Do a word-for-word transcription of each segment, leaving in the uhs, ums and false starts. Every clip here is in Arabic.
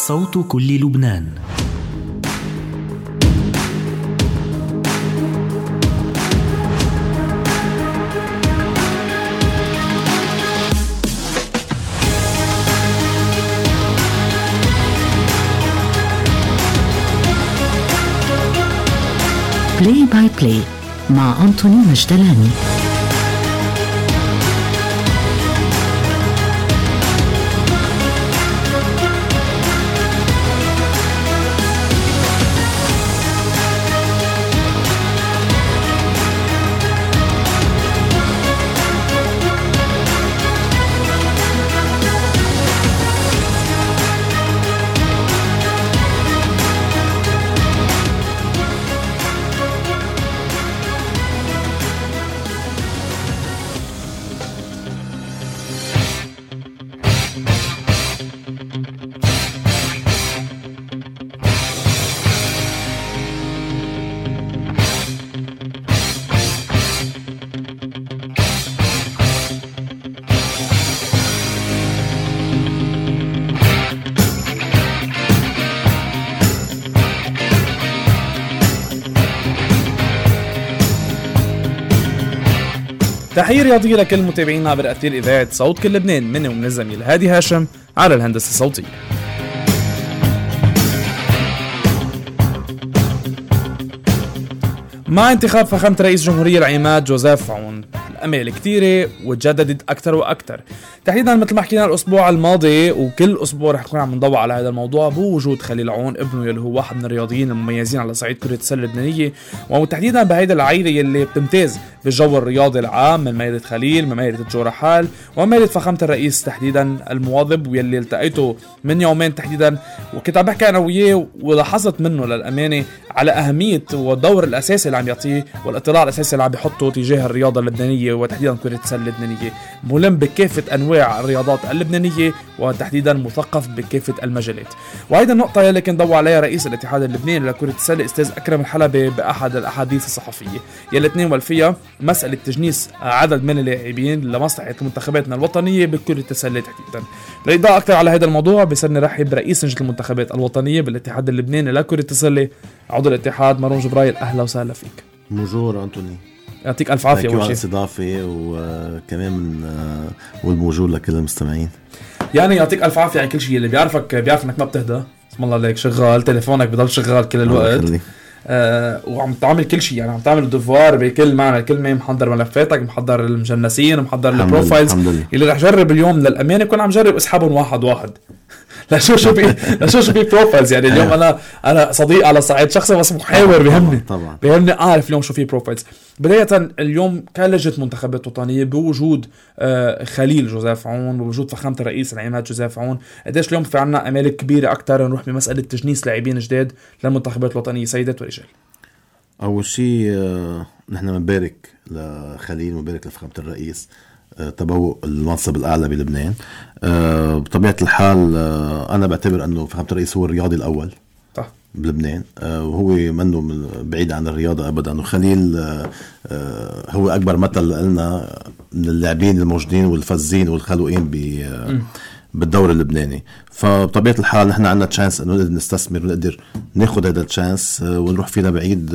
صوت كل لبنان. بلاي باي بلاي مع أنطوني مجدلاني. تحية رياضية لكل متابعينا عبر أثير إذاعة صوت كل لبنان. مني ومن الزميل هادي هاشم على الهندسة الصوتية. مع انتخاب فخامة رئيس جمهورية العماد جوزيف عون، الأمال كتيرة وتجددت أكتر وأكتر، تحديدا مثل ما حكينا الأسبوع الماضي، وكل أسبوع رح نكون عم نضوء على هذا الموضوع بوجود خليل عون ابنه يلي هو واحد من الرياضيين المميزين على صعيد كرة السلة اللبنانية، وتحديدا بهيدا العائلة يلي بتمتاز بالجو الرياضي العام من مائدة خليل، من مائدة الجورحال، ومائدة فخامة الرئيس تحديدا المواظب، واللي التقيته من يومين تحديدا وكنت عم بحكي أنا وياه ولاحظت منه للأمانة على أهمية والدور الأساسي اللي عم يعطيه والاطلاع الأساسي اللي عم بيحطه تجاه الرياضة اللبنانية وتحديدا كرة السلة اللبنانية، ملم بكافة أنواع الرياضات اللبنانية وتحديدا مثقف بكافة المجالات. وهيدا النقطة اللي كان ضوى عليها رئيس الاتحاد اللبناني لكرة السلة أستاذ أكرم الحلبي بأحد الأحاديث الصحفية يلي تناول فيها مسألة تجنيس عدد من اللاعبين لمصلحة منتخباتنا الوطنية بكرة السلة تحديدا. للإضاءة أكثر على هذا الموضوع بيسرني رحب رئيس لجنة المنتخبات الوطنية بالاتحاد اللبناني لكرة السلة عضو الاتحاد مارون جبرايل. أهلا وسهلا فيك. بونجور أنتوني، يعطيك ألف عافية. أول شيء استضافة وكمان من والبونجور لكل المستمعين. يعني يعطيك ألف عافية على كل شيء. اللي بيعرفك بيعرف إنك ما بتهدى، اسم الله عليك، شغال تليفونك بضل شغال كل الوقت، آه وعم تعمل كل شيء، يعني عم تعمل الدفوار بكل معنى الكلمة، محضر ملفاتك، محضر المجنسين، محضر البروفايلز اللي رح جرب اليوم للأمانة كنا عم جرب اسحبهم واحد واحد لشو شو بي لشو شو بي بروفايلز. يعني اليوم انا انا صديق على صعيد شخصي بس محاور بيهمني طبعا بيهمني اعرف اليوم شو في بروفايلز. بداية اليوم كلجنة منتخبات وطنية بوجود آه خليل جوزيف عون بوجود فخامة الرئيس العماد جوزيف عون، قديش اليوم في عنا امال كبيرة اكتر نروح بمسألة تجنيس لاعبين جداد للمنتخبات الوطنية سيدات ورجال؟ اول شيء آه نحن مبارك لخليل ومبارك لفخامة الرئيس تبوء المنصب الأعلى بلبنان. أه بطبيعة الحال أه أنا بعتبر أنه فخامة الرئيس هو الرياضي الأول طح. بلبنان، أه وهو منه بعيد عن الرياضة أبدا. وخليل أه هو أكبر مثل لنا من اللاعبين الموجودين والفزين والخلوقين بالدور اللبناني. فبطبيعة الحال نحن عندنا تشانس أنه نقدر نستثمر ونقدر ناخد هذا التشانس ونروح فينا بعيد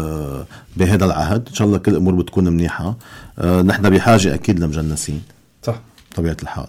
بهذا العهد. إن شاء الله كل الأمور بتكون منيحة. نحن بحاجة أكيد لمجنسين صح طبيعة الحال،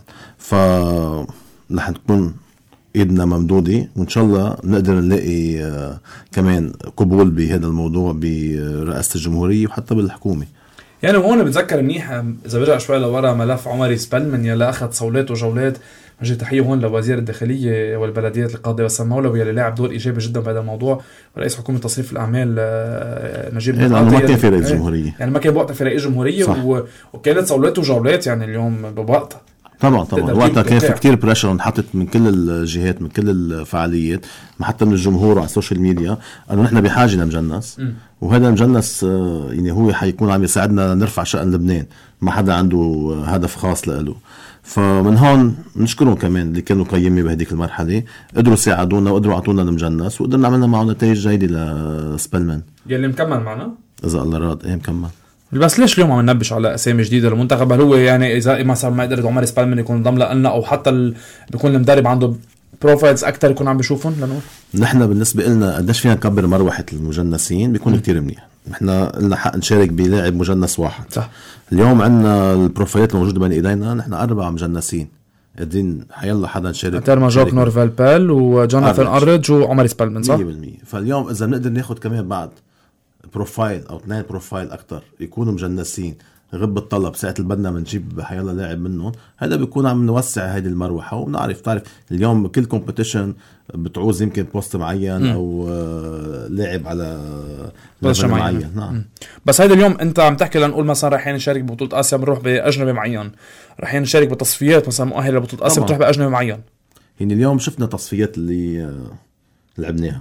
فنحن تكون إيدنا ممدودة وإن شاء الله نقدر نلاقي كمان قبول بهذا الموضوع برئاسة الجمهورية وحتى بالحكومة. يعني هون بتذكر منيح إذا برجع شوي لورا ملف عمري سبلمن يلي أخذ صولات وجولات. وجه تحية هون لوزير الداخلية والبلديات القاضي بسام مولوي يلي لاعب دور إيجابي جدا بهذا الموضوع، ورئيس حكومة تصريف الأعمال نجيب يعني ما كان في رئيس جمهورية، يعني ما كان بوقتها في رئيس جمهورية و... وكانت صولات وجولات يعني اليوم بوقتها طبعا طبعا وقتها كان في كتير بريشر انحطت من كل الجهات من كل الفعاليات حتى من الجمهور على السوشيال ميديا انه نحن بحاجه لمجنس م. وهذا المجنس يعني هو حيكون عم يساعدنا نرفع شأن لبنان، ما حدا عنده هدف خاص له. فمن هون نشكرهم كمان اللي كانوا قيمين بهديك المرحله، قدروا يساعدونا وقدروا يعطونا المجنس وقدرنا عملنا معه نتائج جيده لسبلمان يلي مكمل معنا اذا الله راد. ايه مكمل. بس ليش اليوم عم ننبش على اسامي جديده للمنتخب؟ هل هو يعني اذا مثلا ما قدرت عمر سبالمن يكون ضم لنا او حتى ال... بيكون المدرب عنده بروفايلز اكثر يكون عم بيشوفهم لانه نحن بالنسبه لنا قديش فينا نكبر مروحه المجنسين بيكون م. كتير منيح. نحن لنا حق نشارك بلاعب مجنس واحد صح. اليوم عندنا البروفايلات الموجوده بين ايدينا، نحن اربع مجنسين قاعدين حيلا حدا نشارك. تيرما جوك نورفال بال وجوناثان أريدج وعمر سبالمن صح مية بالمية. فاليوم اذا بنقدر ناخد كمان بعد بروفايل او اثنين بروفايل اكتر يكونوا مجنسين غب الطلب ساعة البدنا منجيب حيلا لاعب منهم، هذا بيكون عم نوسع هذه المروحة. ونعرف تعرف اليوم كل كومبيتيشن بتعوز يمكن بوست معين م. او لاعب على ليفل معين. نعم. بس هيدا اليوم انت عم تحكي لنقول مثلا رايحين نشارك ببطولة اسيا بنروح باجنبي معين، رايحين نشارك بتصفيات مثلا مؤهلة لبطولة اسيا بتروح باجنبي معين. يعني اليوم شفنا تصفيات اللي لعبناها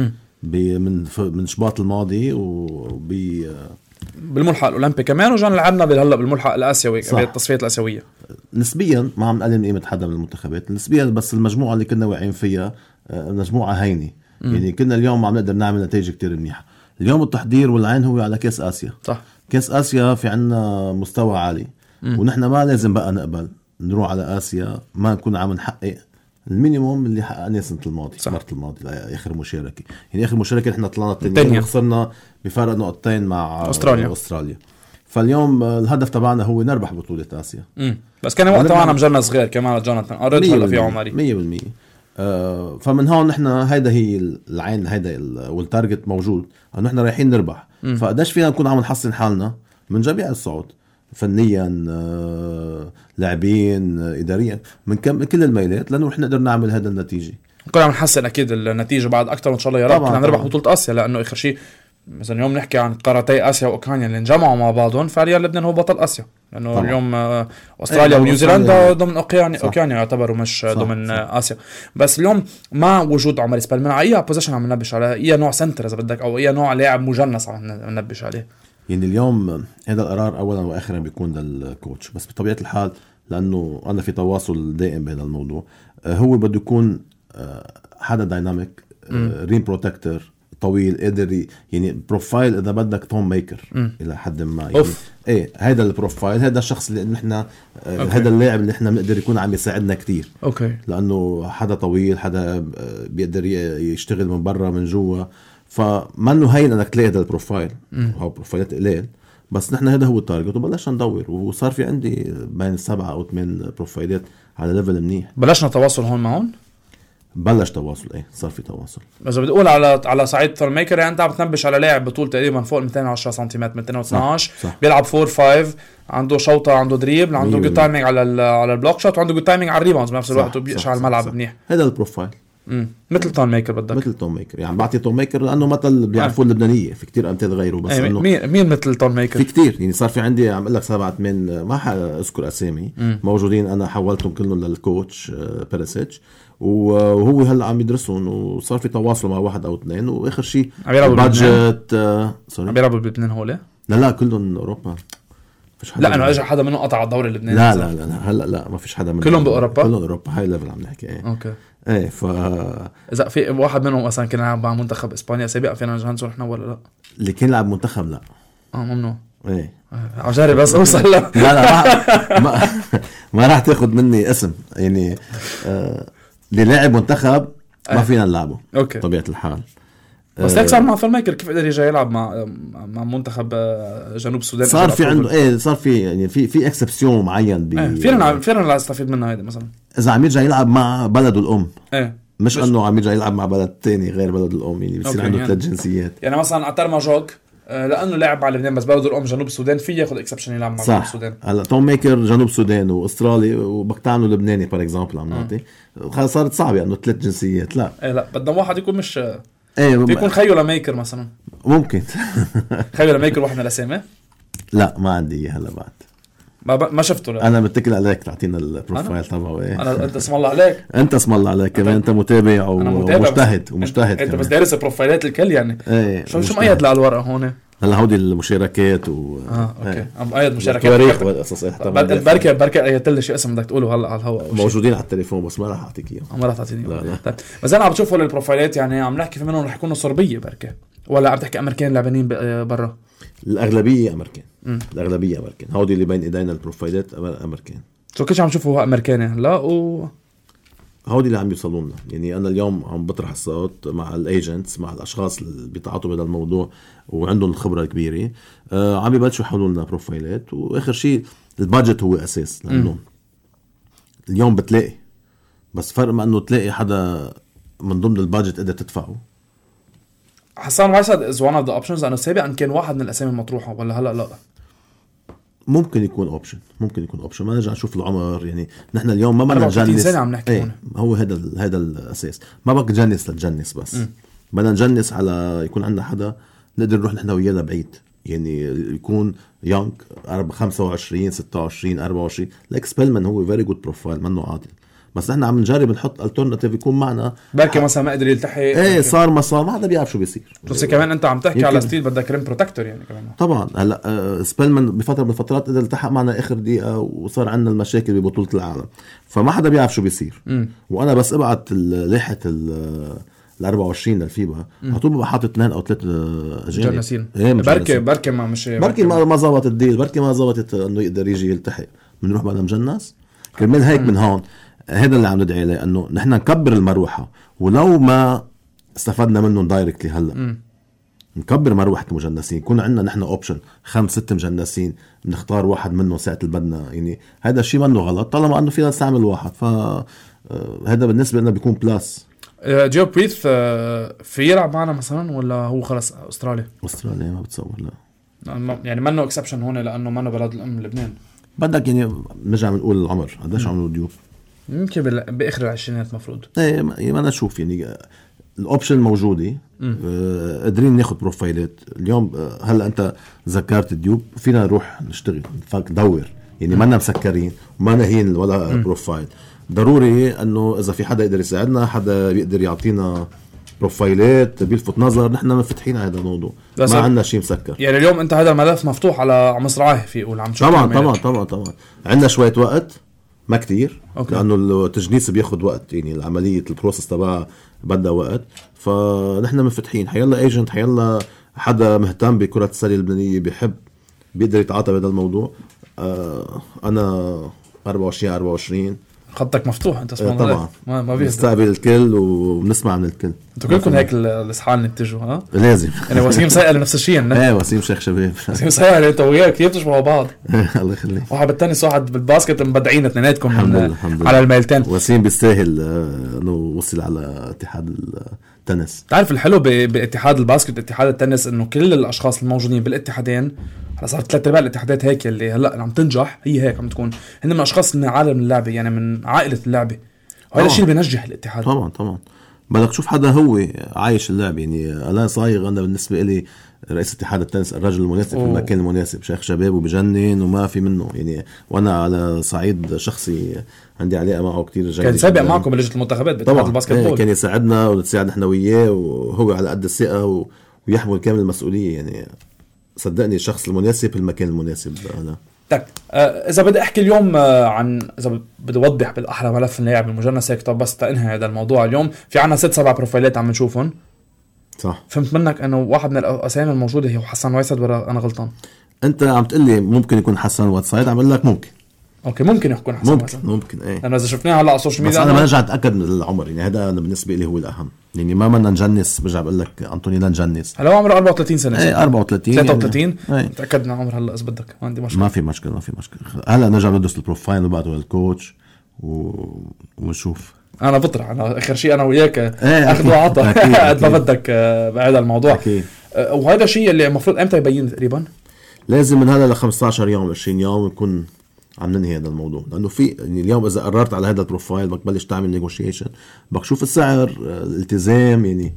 من من شباط الماضي وب بالملحق الاولمبي كمان، وجان لعبنا هلا بالملحق الاسيوي بالتصفيات الاسيويه. نسبيا ما عم نقلل من قيمه حدا من المنتخبات نسبيا، بس المجموعه اللي كنا واقعين فيها مجموعه هينه يعني كنا اليوم عم نقدر نعمل نتائج كتير منيحه. اليوم التحضير والعين هو على كاس اسيا صح. كاس اسيا في عنا مستوى عالي م. ونحن ما لازم بقى نقبل نروح على اسيا ما نكون عم نحقق المينيموم اللي حققناه السنه الماضيه صح. مرت الماضي لاخر مشاركه، يعني اخر مشاركه احنا طلعنا الثانيين وخسرنا بفارق نقطتين مع استراليا. استراليا. فاليوم الهدف تبعنا هو نربح بطوله اسيا. امم بس كان وقتها معنا مجرنا صغير كمان جوناثان أريدج هلا في عمري مية بالمية. آه فمن هون نحن هيدا هي العين هيدا والتارجت موجود انه نحن رايحين نربح. فقداش فينا نكون عم نحسن حالنا من جميع الصعود فنيا آه، لاعبين آه، اداريا من كل الميلات لانه رح نقدر نعمل هذا النتيجه. كنا عم نحسن اكيد النتيجه بعد اكثر ان شاء الله يا رب كنا نربح بطوله اسيا، لانه اخر شيء مثلا اليوم نحكي عن قارتي اسيا واوكرانيا اللي انجمعوا مع بعضهم، فعليا لبنان هو بطل اسيا لانه طبعا. اليوم آه، استراليا ونيوزيلندا ضمن اوكرانيا اوكرانيا يعتبروا مش صح. ضمن صح. اسيا. بس اليوم مع وجود عمر سبالمن على اي بوزيشن عم ننبش على اي نوع سنتر اذا بدك او اي نوع لاعب مجنس عم ننبش عليه. يعني اليوم هذا القرار اولا واخيرا بيكون للكوتش، بس بطبيعه الحال لانه انا في تواصل دائم بهذا الموضوع هو بده يكون حدا دايناميك ريم بروتكتور طويل قادر يعني بروفايل اذا بدك توم ميكر م. الى حد ما يعني ايه هذا البروفايل هذا الشخص اللي نحن هذا اللاعب اللي نحن بنقدر يكون عم يساعدنا كتير اوكي لانه حدا طويل حدا بيقدر يشتغل من برا من جوا، فما انه هين انك تلاقي هذا البروفايل او بروفايلات قليل، بس نحن هذا هو التارجت وبلشنا ندور وصار في عندي بين سبعة او ثمان بروفايلات على ليفل منيح. بلشنا تواصل هون معهم بلش تواصل ايه صار في تواصل. بس بدي اقول على على صعيد ثور ميكر يعني انت عم تنبش على لاعب بطول تقريبا فوق مئتين وعشرة سنتيمتر مئتين واثناشر بيلعب فور فايف عنده شوطه عنده دريبل عنده جود تايمينج على على البلوك شوت وعنده جود تايمينج على الريباوندز بنفس الوقت وبيقشع الملعب منيح. هذا البروفايل امم مثل توم ميكر بدك مثل توم ميكر يعني بعطي توم ميكر لانه مثل بيعرفوه اللبنانيه في كتير امثله غيره بس انه مين مين مثل توم ميكر في كتير يعني صار في عندي عم اقول لك سبعة ثمان ما حاذكر اسامي مم. موجودين انا حولتهم كلهم للكوتش بيريسيتش وهو هلا عم يدرسهم وصار في تواصل مع واحد او اثنين واخر شيء البادجت سوري عم بيلعبوا بلبنان هول لا لا كلهم اوروبا لا انا اجى حدا منهم قطع الدوري اللبناني لا لا لا هلا لا ما فيش حدا منهم كلهم باوروبا كلهم اوروبا هاي ليفل عم نحكي ايه اوكي ايه ف اذا في واحد منهم مثلا كان يلعب مع منتخب اسبانيا سابقا فينا نجهزه نحن ولا لا اللي كان يلعب منتخب لا اه ممنوع ايه عم جاري بس اوصل لا لا ما ما راح تاخذ مني اسم يعني آه اللي لاعب منتخب ما فينا نلعبه اوكي طبيعه الحال بس هيك صار مع فول ميكر كيف قدر يجي يلعب مع مع منتخب جنوب السودان صار في عنده ايه صار في يعني في في اكسبسيون معين ب ايه فينا فينا نستفيد منها هيدا مثلا اذا عم يرجع يلعب مع بلده الام ايه مش, مش انه عم يرجع يلعب مع بلد تاني غير بلد الام يعني بصير عنده ثلاث يعني. جنسيات يعني مثلا عتر جوك لانه لاعب على لبنان بس بلده الام جنوب السودان في ياخذ اكسبشن يلعب مع جنوب السودان. هلا توم ميكر جنوب السودان واسترالي وبكتانو لبناني بار اكزامبل عم نعطي خلص صارت صعبه انه ثلاث جنسيات لا ايه لا بدنا واحد يكون مش ايه بيكون خيو لميكر مثلا ممكن خيو لميكر واحد من الاسامي لا ما عندي اياه هلا بعد ما ب... ما شفته لا. انا متكل عليك تعطينا البروفايل تبعه ايه انا انت اسم الله عليك انت اسم الله عليك كمان انت متابع ومجتهد ومجتهد انت بس دارس بروفايلات الكل يعني ايه شو شو مقيد على الورقه هون هلا هودي المشاركات و اه اوكي عم قايد مشاركات تاريخ وقصص بركي بركي قيدت لي شي اسم بدك تقوله هلا على الهواء موجودين على التليفون بس ما راح اعطيك اياهم ما راح تعطيني طيب بس انا عم بشوف هول البروفايلات يعني عم نحكي في منهم رح يكونوا صربيه بركي ولا عم تحكي امريكان لاعبين برا الاغلبيه امريكان الاغلبيه امريكان هودي اللي بين ايدينا البروفايلات امريكان شو كنت عم شوفوا امريكاني هلا و هودي اللي عم يوصلونا. يعني انا اليوم عم بطرح الصوت مع الايجنتس، مع الاشخاص اللي بيتعاطوا بهذا الموضوع وعندهم الخبره الكبيره، آه عم يبلشوا يحولوا لنا بروفايلات. واخر شيء البادجت هو اساس، لانه م. اليوم بتلاقي، بس فرق ما انه تلاقي حدا من ضمن البادجت قدر تدفعه. حسان ويسد از one of the options. أنا سابقا كان واحد من الأسامي المطروحة، ولا هلأ لا؟ ممكن يكون اوبشن، ممكن يكون اوبشن. ما نرجع نشوف العمر. يعني نحن اليوم ما بدنا نجنس، عم نحكي ايه هو هذا هذا الاساس. ما بدك تجنس لتجنس، بس بدنا نجنس على يكون عندنا حدا نقدر نروح نحن وياه لبعيد. يعني يكون يونغ خمسة وعشرين ستة وعشرين أربعة وعشرين. لايك سبيلمان هو فيري جود بروفايل، منه عادل، بس نحن عم نجرب نحط الترناتيف يكون معنا. بركي مثلا ما قدر يلتحق، ايه صار ما صار، ما حدا بيعرف شو بيصير. بس كمان انت عم تحكي على ستيل بدك ريم بروتكتور يعني كمان. طبعا هلا آه سبيلمان بفتره من الفترات قدر يلتحق معنا اخر دقيقه، وصار عندنا المشاكل ببطوله العالم، فما حدا بيعرف شو بيصير. م. وانا بس ابعت لائحه ال أربعة وعشرين للفيبا على طول ببقى حاطط اثنين او ثلاث جناسين. إيه بركي بركي ما مش بركي ما ما ظبطت الديل، بركي ما ظبطت انه يقدر يجي يلتحق. بنروح بقى مجنس كرمال هيك. من هون هذا اللي عم ندعي له، انه نحن نكبر المروحه، ولو ما استفدنا منهم دايركتلي هلا م. نكبر مروحه المجنسين. يكون عندنا نحن اوبشن خمس ست مجنسين، بنختار واحد منهم ساعه البدنا. يعني هذا الشيء منه غلط طالما انه فينا نستعمل واحد. فهذا بالنسبه لنا بيكون بلاس. جيو بريث في يلعب معنا مثلا، ولا هو خلص استراليا؟ استراليا ما بتصور لا، يعني منه اكسبشن هون لانه منه بلد الام لبنان. بدك يعني نرجع بنقول العمر قديش عمره ديوب؟ يمكن باخر العشرينات مفروض. ايه ما انا اشوف يعني الاوبشن موجوده، آه قادرين ناخد بروفايلات اليوم. آه هلا انت ذكرت ديوب، فينا نروح نشتغل فاك دور. يعني ما لنا مسكرين وما نهين ولا م. بروفايل. ضروري انه اذا في حدا يقدر يساعدنا، حدا بيقدر يعطينا بروفايلات بيلفت نظر، نحن مفتحين على هذا الموضوع، ما عندنا شيء مسكر. يعني اليوم انت هذا الملف مفتوح على مصراعي في يقول عم تشوف. طبعا طبعا طبعا طبعا عندنا شويه وقت، ما كتير، لانه التجنيس بياخد وقت. يعني العمليه البروسس تبعها بدها وقت. فنحن مفتحين، حيلا ايجنت، حيلا حدا مهتم بكره السله اللبنانيه بيحب بيقدر يتعاطى بهذا الموضوع. آه انا أربعة وعشرين أربعة وعشرين خطك مفتوح انت اسمع. طبعا ما ما بنستقبل الكل وبنسمع من الكل. انتوا كلكم هيك الاصحاب نتجوا ها لازم. يعني وسيم سائل نفس الشيء. ايه وسيم شيخ شباب. وسيم سائل انت وياك كيف بتشبهوا بعض؟ الله يخليك. واحد بالتنس واحد بالباسكت مبدعين اثنيناتكم على الميلتين. وسيم بيستاهل انه وصل على اتحاد التنس. تعرف الحلو باتحاد الباسكت اتحاد التنس انه كل الاشخاص الموجودين بالاتحادين، هلا صارت ثلاث ارباع الاتحادات هيك اللي هلا عم تنجح هي هيك عم تكون هن من اشخاص من عالم اللعبه، يعني من عائله اللعبه. وهذا الشيء اللي بينجح الاتحاد. طبعا طبعا بدك تشوف حدا هو عايش اللعبه. يعني انا صايغ انا بالنسبه لي رئيس اتحاد التنس الرجل المناسب في المكان المناسب، شيخ شباب وبجنن وما في منه. يعني وانا على صعيد شخصي عندي علاقه معه كتير جيده. كان سابق معكم بلجنه المنتخبات باتحاد الباسكت بول، كان يساعدنا ونساعد احنا وياه، وهو على قد الثقه و... ويحمل كامل المسؤوليه. يعني صدقني الشخص المناسب في المكان المناسب. انا طيب آه اذا بدي احكي اليوم آه عن اذا بدي اوضح بالاحرى ملف اللاعب المجنس هيك، طب بس تنهي هذا الموضوع. اليوم في عنا ست سبع بروفايلات عم نشوفهم. صح. فهمت منك انه واحد من الاسامي الموجوده هي حسن ويسد، ولا انا غلطان؟ انت عم تقول لي ممكن يكون حسن ويسد، عم اقول لك ممكن. اوكي ممكن يكون حسن ممكن ويسد. ممكن ايه. لانه اذا شفناه هلا على السوشيال ميديا بس انا ما رجعت اتاكد من العمر. يعني هذا انا بالنسبه لي هو الاهم. يعني ما بدنا نجنس، برجع بقول لك انطوني لا نجنس. هلا هو عمره أربعة وثلاثين سنه. ايه أربعة وثلاثين ثلاثة وثلاثين يعني. تاكدنا عمر هلا اذا بدك، ما عندي مشكله. ما في مشكله ما في مشكله. هلا نرجع ندرس البروفايل وبعده للكوتش و... ونشوف. انا بطرح انا اخر شيء انا وياك ايه اخذ وعطى قد ما بدك بهذا الموضوع أكيد. وهذا الشيء اللي المفروض امتى يبين تقريبا؟ لازم من هلا ل خمسة عشر يوم عشرين يوم نكون عم ننهي هذا الموضوع. لانه في يعني اليوم اذا قررت على هذا البروفايل بدك تبلش تعمل نيغوشيشن، بدك تشوف السعر، الالتزام. يعني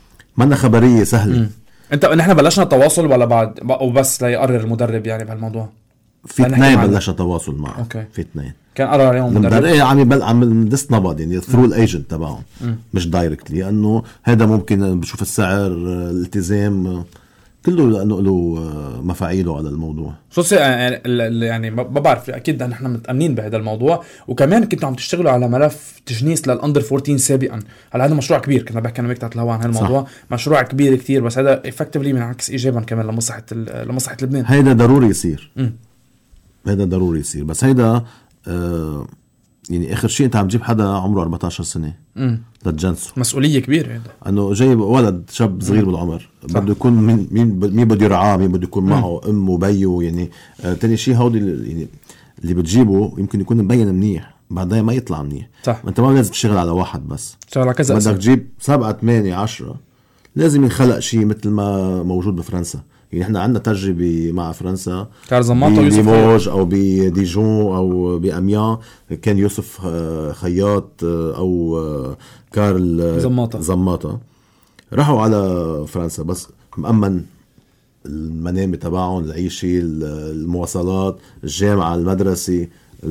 ما خبريه سهله. م. انت نحن بلشنا التواصل ولا بعد وبس ليقرر المدرب يعني بهالموضوع؟ في اثنين بلشنا تواصل معه. أوكي. في اثنين كان قرر اليوم المدرب ايه عم يبل عم ندس نبض يعني ثرو الايجنت تبعهم، مش دايركتلي. لانه هذا ممكن بشوف السعر، الالتزام، كله لانه له مفاعيله على الموضوع. خصوصي يعني يعني ما بعرف اكيد نحن متامنين بهذا الموضوع. وكمان كنتوا عم تشتغلوا على ملف تجنيس للاندر أربعة عشر سابقا. هلا هذا مشروع كبير، كنا بحكي انا وياك تحت الهواء عن هالموضوع. مشروع كبير كتير، بس هذا افكتفلي بينعكس ايجابا كمان لمصلحه لمصلحه لبنان. هيدا ضروري يصير. م. هيدا ضروري يصير. بس هيدا آه يعني اخر شيء انت عم تجيب حدا عمره أربعة عشر سنه امم لتجنسه، مسؤوليه كبيره هذا، انه جايب ولد شاب صغير بالعمر، بده يكون مين مين مين بده يرعاه، مين بده يكون معه، امه وبيه يعني. آه تاني شيء هودي يعني اللي بتجيبه يمكن يكون مبين منيح بعدين ما يطلع منيح. صح. انت ما لازم تشتغل على واحد بس، تشتغل على كذا، بدك أسر. تجيب سبعة ثمانية عشرة، لازم ينخلق شيء مثل ما موجود بفرنسا. يعني احنا عندنا تجربة مع فرنسا بليموج او بديجون او بأميان، كان يوسف خياط او كارل زماطة زماطة راحوا على فرنسا، بس مأمن المنامة تبعهم، العيشة، المواصلات، الجامعة، المدرسة،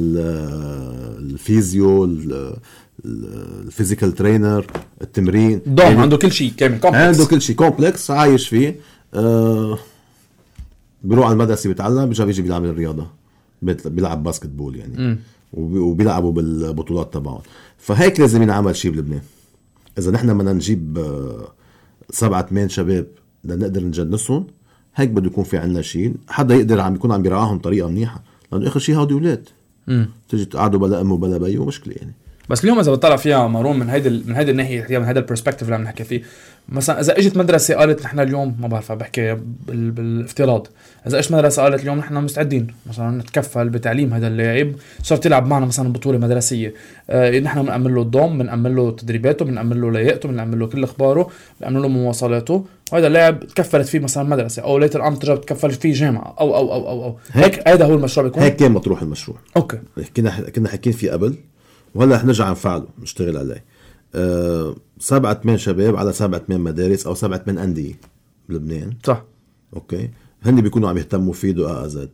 الفيزيو، الفيزيكال ترينر، التمرين، دوم يعني عنده كل شيء كامل، كومبلكس. عنده كل شيء كومبلكس عايش فيه. أه بيروح على المدرسة بيتعلم، بيجي بيجي بيلعب الرياضة، بيلعب باسكت بول يعني م. وبيلعبوا بالبطولات تبعهم. فهيك لازم ينعمل شيء بلبنان. إذا نحن بدنا نجيب سبعة ثمان شباب لنقدر نجنسهم، هيك بده يكون في عنا شيء حدا يقدر عم يكون عم بيرعاهم طريقة منيحة، لأنه آخر شيء هودي أولاد تيجي تقعدوا بلا أم وبلا بي ومشكلة يعني. بس اليوم اذا بتطلع فيها مارون من هيدا من هيدا الناحيه، من هيدا البرسبكتيف اللي عم نحكي فيه، مثلا اذا اجت مدرسه قالت نحن اليوم ما بعرف بحكي بال... بالافتراض، اذا اجت مدرسه قالت اليوم نحن مستعدين مثلا نتكفل بتعليم هذا اللاعب، صار تلعب معنا مثلا بطوله مدرسيه، آه نحن بنأمن له الضم، بنأمن له تدريباته، بنأمن له لياقته، بنأمن له كل اخباره، بنأمن له مواصلاته، وهذا اللاعب تكفلت فيه مثلا مدرسه، او ليتر ام تجرب تكفلت فيه جامعه او او او او, أو. هيك هذا هو المشروع بيكون. هيك كان مطروح المشروع. اوكي كنا كنا حكينا فيه قبل، وهلا رح نرجع نفعله نشتغل عليه. أه سبعة ثمان شباب على سبعة ثمان مدارس او سبعة ثمان انديه بلبنان. صح. اوكي هني بيكونوا عم يهتموا فيه دقائق زاد،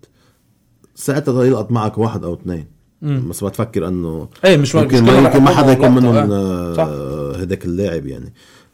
ساعتها يلقط معك واحد او اثنين، بس ما تفكر انه ايه مش ممكن ما, يمكن ما حدا يكون منهم هداك اللاعب يعني.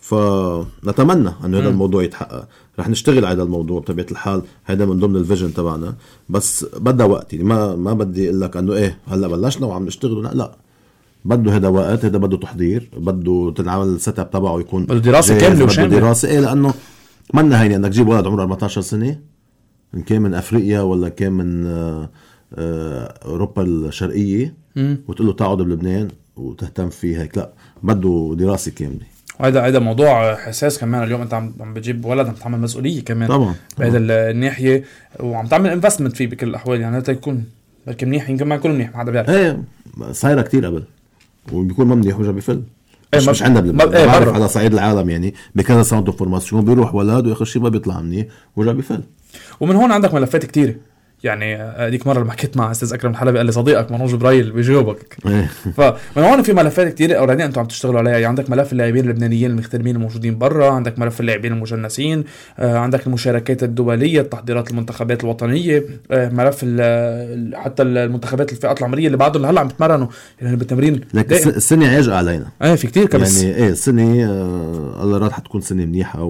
فنتمنى انه هذا الموضوع يتحقق، رح نشتغل على هذا الموضوع بطبيعه الحال، هذا من ضمن الفيجن تبعنا، بس بدها وقت يعني. ما ما بدي اقول لك انه ايه هلا بلشنا وعم نشتغل، لا لا، بده هذا وقت، هذا بده تحضير، بده تنعمل السيت اب تبعه، يكون بده دراسه كامله وشامله، دراسه ايه، لانه منا هيني انك تجيب ولد عمره أربعة عشر سنه، ان كان من افريقيا ولا كان من آآ آآ اوروبا الشرقيه، م. وتقول له تقعد بلبنان وتهتم فيه هيك، لا، بده دراسه كامله. وهذا هذا موضوع حساس كمان. اليوم انت عم عم بتجيب ولد، عم تعمل مسؤوليه كمان طبعا بهذا الناحيه، وعم تعمل انفستمنت فيه بكل الاحوال يعني. هذا يكون بركي منيح، يمكن ما يكون منيح، ما حدا بيعرف. ايه صايره كتير قبل وبيكون ما منيح وجا بفل. ايه مش, مش عندنا بلبنان، ايه بعرف على صعيد العالم يعني بكذا سنة فورماسيون بيروح ولد واخر شيء ما بيطلع منيح وجا بفل. ومن هون عندك ملفات كتير يعني. هذيك مرة لما حكيت مع أستاذ أكرم الحلبي قال لي صديقك منوج جبرائيل بيجاوبك. فمن هون في ملفات كتير أوريدي أنتم عم تشتغلوا عليها يعني. عندك ملف اللاعبين اللبنانيين المغتربين الموجودين برا، عندك ملف اللاعبين المجنسين، عندك المشاركات الدولية، تحضيرات المنتخبات الوطنية، ملف حتى المنتخبات الفئات العمرية اللي بعدهم هلا عم بتمرنوا يعني بالتمرين. لكن السنة عاجقة علينا. ايه في كتير كبس يعني ايه السنة آه الله راح تكون سنة منيحة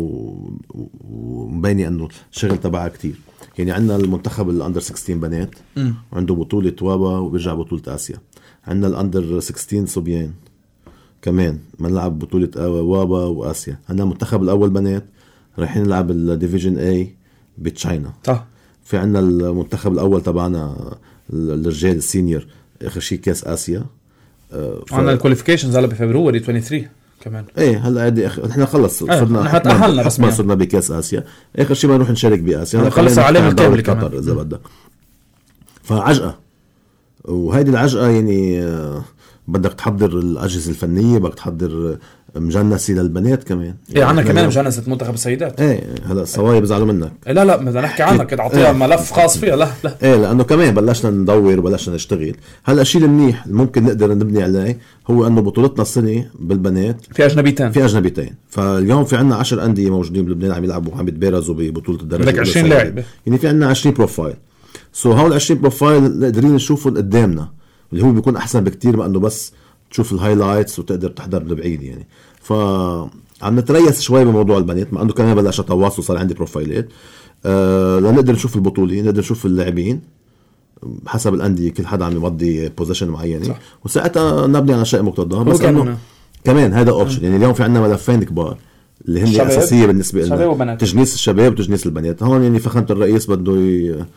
ومبينة انه الشغل تبعها كتير يعني. عندنا المنتخب الاندر ستة عشر بنات م. عنده بطولة وابا وبيرجع بطولة آسيا. عندنا الاندر ستة عشر صبيان كمان بنلعب بطولة وابا وآسيا. عندنا المنتخب الاول بنات رايحين نلعب الديفيجن اي بتشاينا. صح. في عندنا المنتخب الاول تبعنا الرجال السينيور اخر شيء كاس آسيا. ف... عندنا الكواليفيكيشنز هلا بفبراير ثلاثة وعشرين كمان. ايه هلا عادي أخ... احنا خلص صرنا احنا تأهلنا بس ما صرنا بكاس آسيا. اخر شيء ما نروح نشارك بآسيا خلص علينا الكامل كمان اذا بدك. فعجقة، وهيدي العجقة يعني بدك تحضر الأجهزة الفنية، بدك تحضر مجنسي للبنات كمان يعني. ايه عنا كمان مجنسة منتخب السيدات. ايه هلا الصوايا بيزعلوا منك. إيه لا لا بدنا نحكي عنك كده اعطيها ايه ملف خاص فيها. لا لا ايه لانه كمان بلشنا ندور وبلشنا نشتغل. هلا الشيء المنيح ممكن نقدر نبني عليه هو انه بطولتنا السنة بالبنات في اجنبيتين في اجنبيتين فاليوم في عنا عشر أندية موجودين بلبنان عم يلعبوا عم يتبارزوا ببطولة الدرجة. بدك عشرين لاعب يعني في عنا عشرين بروفايل. سو هول عشرين بروفايل قادرين نشوفهم قدامنا اللي هو بيكون احسن بكتير ما انه بس تشوف الهايلايتس وتقدر تحضر من بعيد يعني. فعم نتريث شوي بموضوع البنات ما انه كمان بلش تواصل صار عندي بروفايلات أه لنقدر نشوف البطولة، نقدر نشوف اللاعبين حسب الأندية كل حدا عم يمضي بوزيشن معينة وساعتها نبني على شيء مقتضى. بس انه كمان هذا اوبشن يعني. اليوم في عندنا ملفين كبار اللي هن اساسيه بالنسبه لنا، تجنيس الشباب وتجنيس البنات. هون يعني فخامه الرئيس بده ي...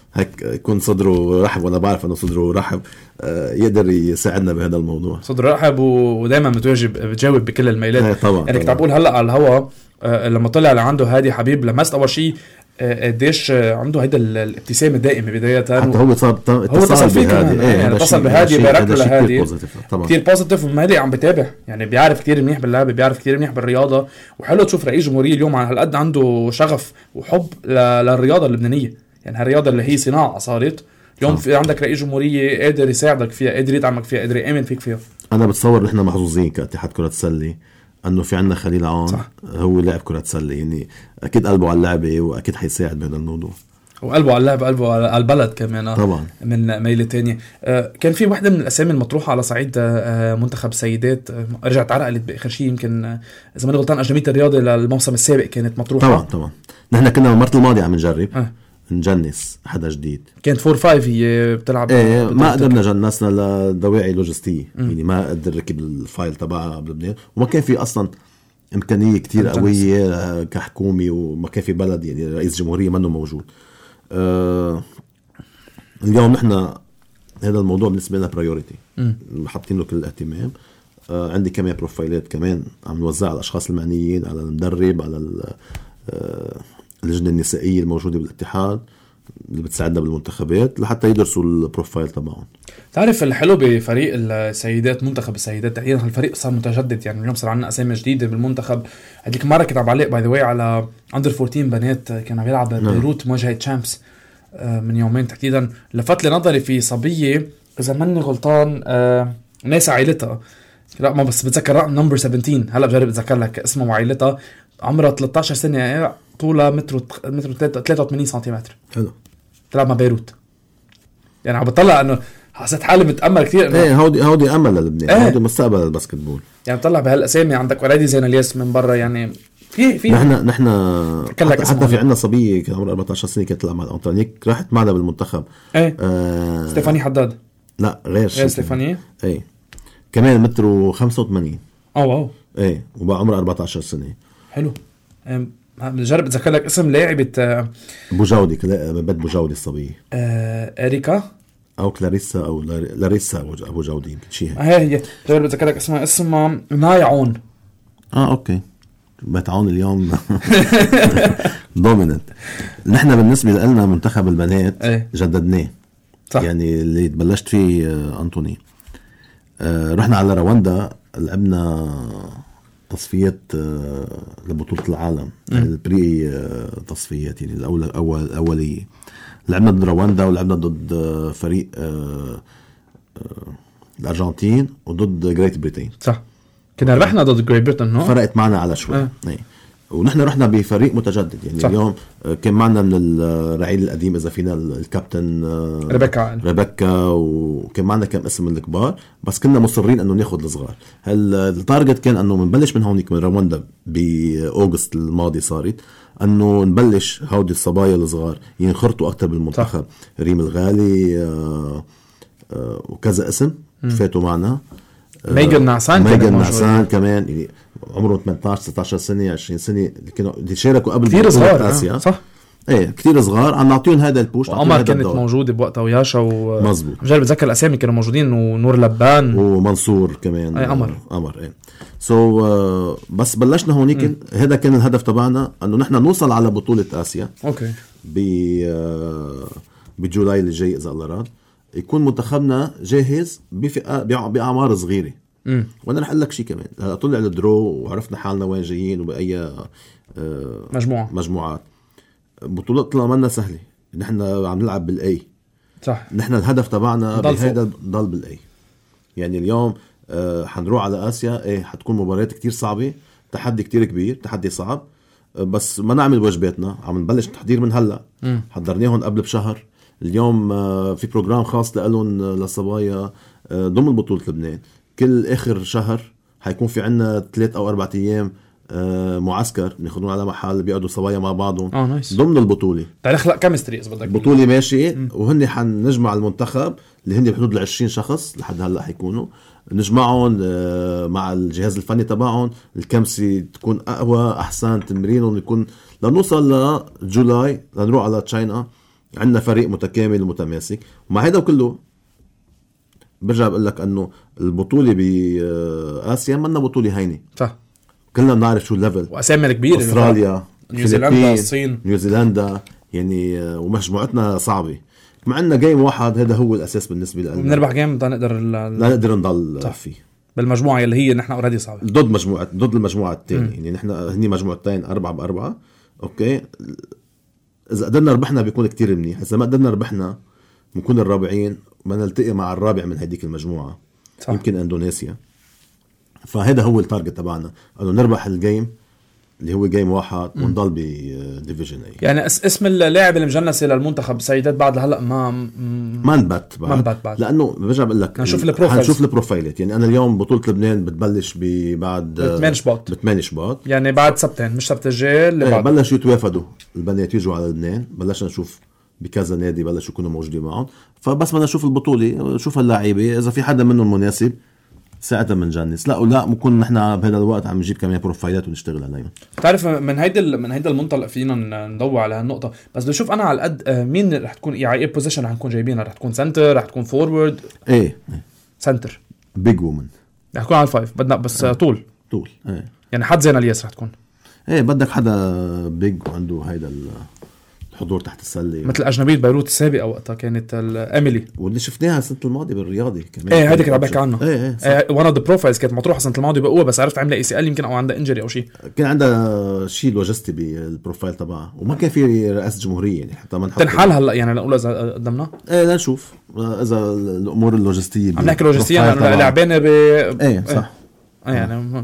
هيك يكون صدره رحب، وانا بعرف انه صدره رحب يقدر يساعدنا بهذا الموضوع. صدره رحب ودائما متواجب بجاوب بكل الميلات. طبعا يعني كنت عم بقول هلا على الهوا لما طلع لعنده هادي حبيب لمست اول شيء قديش عنده هيدا الابتسامه الدائمه بدايه، حتى هو صار هو اتصل فيه كمان. ايه يعني اتصل بهادي بارك له لهادي كثير بوزيتيف، ومهدي عم بتابع يعني بيعرف كثير منيح باللعبه، بيعرف كثير منيح بالرياضه. وحلو تشوف رئيس جمهوريه اليوم على هالقد عنده شغف وحب للرياضه اللبنانيه، يعني هالرياضه اللي هي صناعه صارت اليوم في عندك رئيس جمهوريه قادر يساعدك فيها، قادر يدعمك فيها، قادر يامن فيك فيها. انا بتصور نحن محظوظين كاتحاد كره السله انه في عنا خليل عون. صح. هو لاعب كره سله، يعني اكيد قلبه على اللعبه واكيد حيساعد بهذا الموضوع، وقلبه على اللعبه، قلبه على البلد كمان طبعا من ميله تانية. آه كان في واحدة من الاسامي المطروحه على صعيد آه منتخب سيدات، آه رجعت عرقلت باخر شيء، يمكن آه اذا ما غلطان اجنبيه الرياضه للموسم السابق كانت مطروحه. طبعا طبعا نحن كنا المره الماضيه عم نجرب آه. نجنس حدا جديد، كانت فور فايف هي بتلعب. ايه ما قدرنا جنسنا لدواعي لوجستيه، يعني ما قدر ركب الفايل تبعها بلبنان، وما كان في اصلا امكانيه كتير قويه كحكومه، وما كان في بلد يعني رئيس جمهوريه منه موجود. آه اليوم نحن هذا الموضوع بالنسبه لنا برايورتي، حاطين له كل الاهتمام. آه عندي كمان بروفايلات كمان عم نوزع على الاشخاص المعنيين، على المدرب، على آه اللجنه النسائيه الموجوده بالاتحاد اللي بتساعدنا بالمنتخبات لحتى يدرسوا البروفايل تبعهم. تعرف الحلو بفريق السيدات، منتخب السيدات تحديدا، الفريق صار متجدد، يعني اليوم صار عندنا اسامي جديده بالمنتخب. هذيك المره كنت عم بعلق باي ذا واي على اندر أربعتاشر بنات كانوا عم يلعب ببيروت مواجهه تشامبس من يومين تحديدا. لفت لي نظري في صبيه اذا ماني غلطان ناس عائلتها، لا ما بس بتذكر رقم نمبر سبعتاشر، هلا بجرب اتذكر لك اسمها وعائلتها، عمرها ثلاثة عشر سنه، طولها متر متر ثلاثة وثمانين سنتيمتر. حلو. تلعب مع بيروت. يعني عم بطلع انه حسيت حالي متامل كثير انه ايه هودي هودي امل للبنان، ايه. هودي مستقبل الباسكتبول. يعني بطلع بهالاسامي عندك اوريدي زين الياس من برا، يعني في في نحن نحن حتى, حتى في عندنا صبيه كان عمرها أربعة عشر سنه كانت تلعب مع الانطونيك، راحت معنا بالمنتخب. ايه آه ستيفاني حداد. لا غير غير ستيفاني. ايه كمان متر خمسة وثمانين. اه واو. ايه وبقى عمرها أربعة عشر سنه. حلو. بجرب اتذكر لك اسم لاعبة ابو جودي، بيت ابو جودي الصبيه. آه اريكا او كلاريسا او لاريسا ابو جودي يمكن شيء هيك. هي هي بجرب اتذكر لك اسمها اسمها ناي عون. اه اوكي بيت عون اليوم دوميننت. نحن بالنسبه لنا منتخب البنات ايه؟ جددناه. صح. يعني اللي بلشت فيه انطوني، آه رحنا على رواندا، لعبنا تصفيات لبطولة العالم، البري تصفيات يعني الأول أول أولية. لعبنا ضد رواندا ولعبنا ضد فريق الأرجنتين وضد جريت بريتين. صح. كنا ربحنا ضد جريت بريتين. فرقت معنا على شوي. أه. ونحن رحنا بفريق متجدد يعني. صح. اليوم كان معنا من الرعيل القديم إذا فينا الكابتن ريبيكا ريبيكا وكان معنا كم اسم من الكبار، بس كنا مصرين أنه ناخد الصغار. التارجت كان أنه منبلش من هونيك من رواندا بأوغست الماضي، صارت أنه نبلش هودي الصبايا الصغار ينخرطوا أكتر بالمنتخب. صح. ريم الغالي آآ آآ وكذا اسم فاتوا معنا. ميغان نعسان ميغان نعسان كمان يعني عمره ثمانية عشر ستة عشر سنه عشرين سنه اللي كانوا يشاركوا قبل كثير صغار. آه. صح. ايه كثير صغار، عم نعطيهم هذا البوش. عمر كانت موجوده بوقتها وياشا و مزبوط. مجرد بتذكر الاسامي كانوا موجودين، ونور لبان ومنصور كمان. اي قمر قمر ايه سو so, uh, بس بلشنا هونيك. هذا كان الهدف تبعنا، انه نحن نوصل على بطوله اسيا. اوكي. ب uh, بجولاي اللي جاي اذا الله راد، يكون منتخبنا جاهز بفئة بأعمار صغيرة. م. وأنا رح أقول لك شيء كمان، هلا طلع الدرو وعرفنا حالنا وين جايين وبأي آه مجموعة مجموعات. بطولات طلع منا سهلة، نحن عم نلعب بالأي. صح. نحن الهدف تبعنا بهذا ضل بالأي. يعني اليوم آه حنروح على آسيا، إيه حتكون مباريات كتير صعبة، تحدي كتير كبير، تحدي صعب، آه بس ما نعمل واجباتنا. عم نبلش تحضير من هلا. م. حضرناهم قبل بشهر. اليوم في بروجرام خاص لهم للصبايا ضمن بطولة لبنان. كل آخر شهر حيكون في عنا ثلاث أو أربعة أيام معسكر بناخدون على محل بيقعدوا صبايا مع بعضهم آه ضمن البطولة. تعال خلق كيمستري إذا بدك. بطولة ماشي. م. وهن حنجمع المنتخب اللي هن بحدود العشرين شخص لحد هلا حيكونوا، نجمعهم مع الجهاز الفني تبعهم، الكمسي تكون أقوى أحسن، تمرينهم يكون لنوصل لجولاي لنروح على تشاينا عندنا فريق متكامل ومتماسك. ومع هذا وكله برجع بقول لك انه البطوله باسيا منا بطوله هينه. صح. كلنا بنعرف شو الليفل، واسامي كبيره، استراليا، نيوزيلندا، الصين، نيوزيلندا يعني، ومجموعتنا صعبه. مع عندنا جيم واحد هذا هو الاساس بالنسبه لنا. بنربح جيم نقدر لا نقدر نضل صح. فيه بالمجموعه اللي هي نحن اوريدي صعبه ضد مجموعه ضد المجموعه الثانيه. يعني نحن هني مجموعتين أربعة بأربعة. اوكي اذا قدرنا ربحنا بيكون كتير منيح، اذا ما قدرنا ربحنا بنكون الرابعين ما نلتقي مع الرابع من هديك المجموعه صح. يمكن اندونيسيا. فهذا هو التارجت تبعنا، انه نربح الجيم اللي هو جيم واحد ونضل بديفيجن اي. يعني اسم اللاعب اللي مجنسي للمنتخب سيدات بعد هلا ما ما نبت ما نبت بعد، لانه برجع بقول لك نشوف البروفايل نشوف البروفايلات. يعني انا اليوم بطوله لبنان بتبلش بعد ثمانية شباط ثمانية شباط، يعني بعد سبتين مش سبت الجاي اللي بعد. بلشوا يتوافدوا البنات يجوا على لبنان، بلشنا نشوف بكذا نادي بلشوا يكونوا موجودين معهم. فبس بدنا نشوف البطوله، نشوف اللاعبين اذا في حدا منهم مناسب ساعتها منجنس، لا ولا ممكن نحن بهذا الوقت عم نجيب كمان بروفايلات ونشتغل عليهم. بتعرف من هيدا من هيدا المنطلق فينا ندور على هالنقطه. بس بدي اشوف انا على قد مين رح تكون يعني ايه بوزيشن رح نكون جايبينها. رح تكون سنتر، رح تكون فورورد. ايه سنتر بيج وومن رح تكون على الفايف بدنا بس ايه. طول طول ايه. يعني حد زين الياس رح تكون ايه بدك حدا بيج وعنده هيدا الحضور تحت السله، مثل اجنبيه بيروت السابقه وقتها كانت ايميلي واللي شفناها السنه الماضيه بالرياضي كمان. ايه هيدي كنت عم بحكي عنها. ايه ايه وان اوف ذا بروفايلز كانت مطروحه السنه الماضيه بقوه، بس عرفت عملها اي سي ال يمكن او عندها انجري او شيء. كان عندها شيء لوجستي بالبروفايل تبعها وما كان في رئاسه جمهوريه يعني حتى ما نحط تنحل هلا يعني نقول اذا قدمنا ايه لنشوف اذا الامور اللوجستيه عم نحكي لوجستيا لاعبين ب ايه صح ايه يعني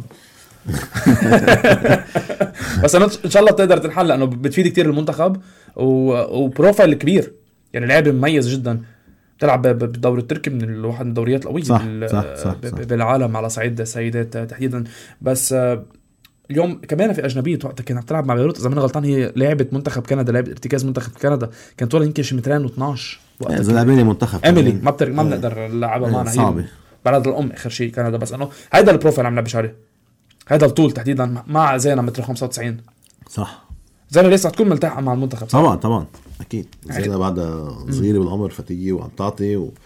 بس انا ان شاء الله بتقدر تنحل لانه بتفيد كتير المنتخب وبروفايل كبير يعني لاعب مميز جدا بتلعب بالدوري التركي من الواحد من الدوريات القويه صح صح صح صح. بالعالم على صعيد السيدات تحديدا. بس اليوم كمان في اجنبيه وقتها كانت بتلعب مع بيروت اذا ما غلطان هي لاعبه منتخب كندا، لاعبه ارتكاز منتخب كندا، كانت طولها يمكن شي مترين واثناشر وقتها. اذا لاعبين منتخب ايميلي ما بتر... ما بنقدر نلعبها معنا صعبه بلد الام اخر شيء كندا. بس انه هيدا البروفايل عم نلبش عليه، هذا الطول تحديدا مع زينة متر خمسة وتسعين صح. زينة لسه تكون ملتحقة مع المنتخب صح؟ طبعا طبعا اكيد. زينة بعدها صغيرة بالعمر فتية وعم تعطي و...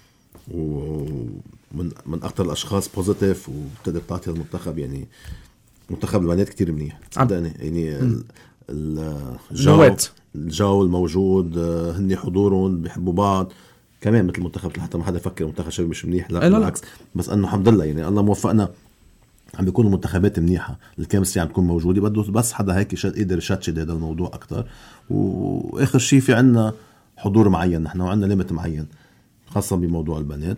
ومن من اكثر الاشخاص بوزيتيف وبتقدر تعطي المنتخب. يعني منتخب البنات كتير منيح صدقني. يعني الجو الجو الموجود هني حضورهم بيحبوا بعض كمان مثل المنتخب. حتى ما حدا يفكر منتخب شباب مش منيح، لا بالعكس. بس انه الحمد لله يعني الله موفقنا عم بيكونوا منتخبات منيحة، الكيمستري عم تكون موجودة. بده بس حدا هيك يشد يقدر يشتشد هذا الموضوع أكتر. وآخر شيء في عنا حضور معين نحن وعنا ليمت معين خاصة بموضوع البنات،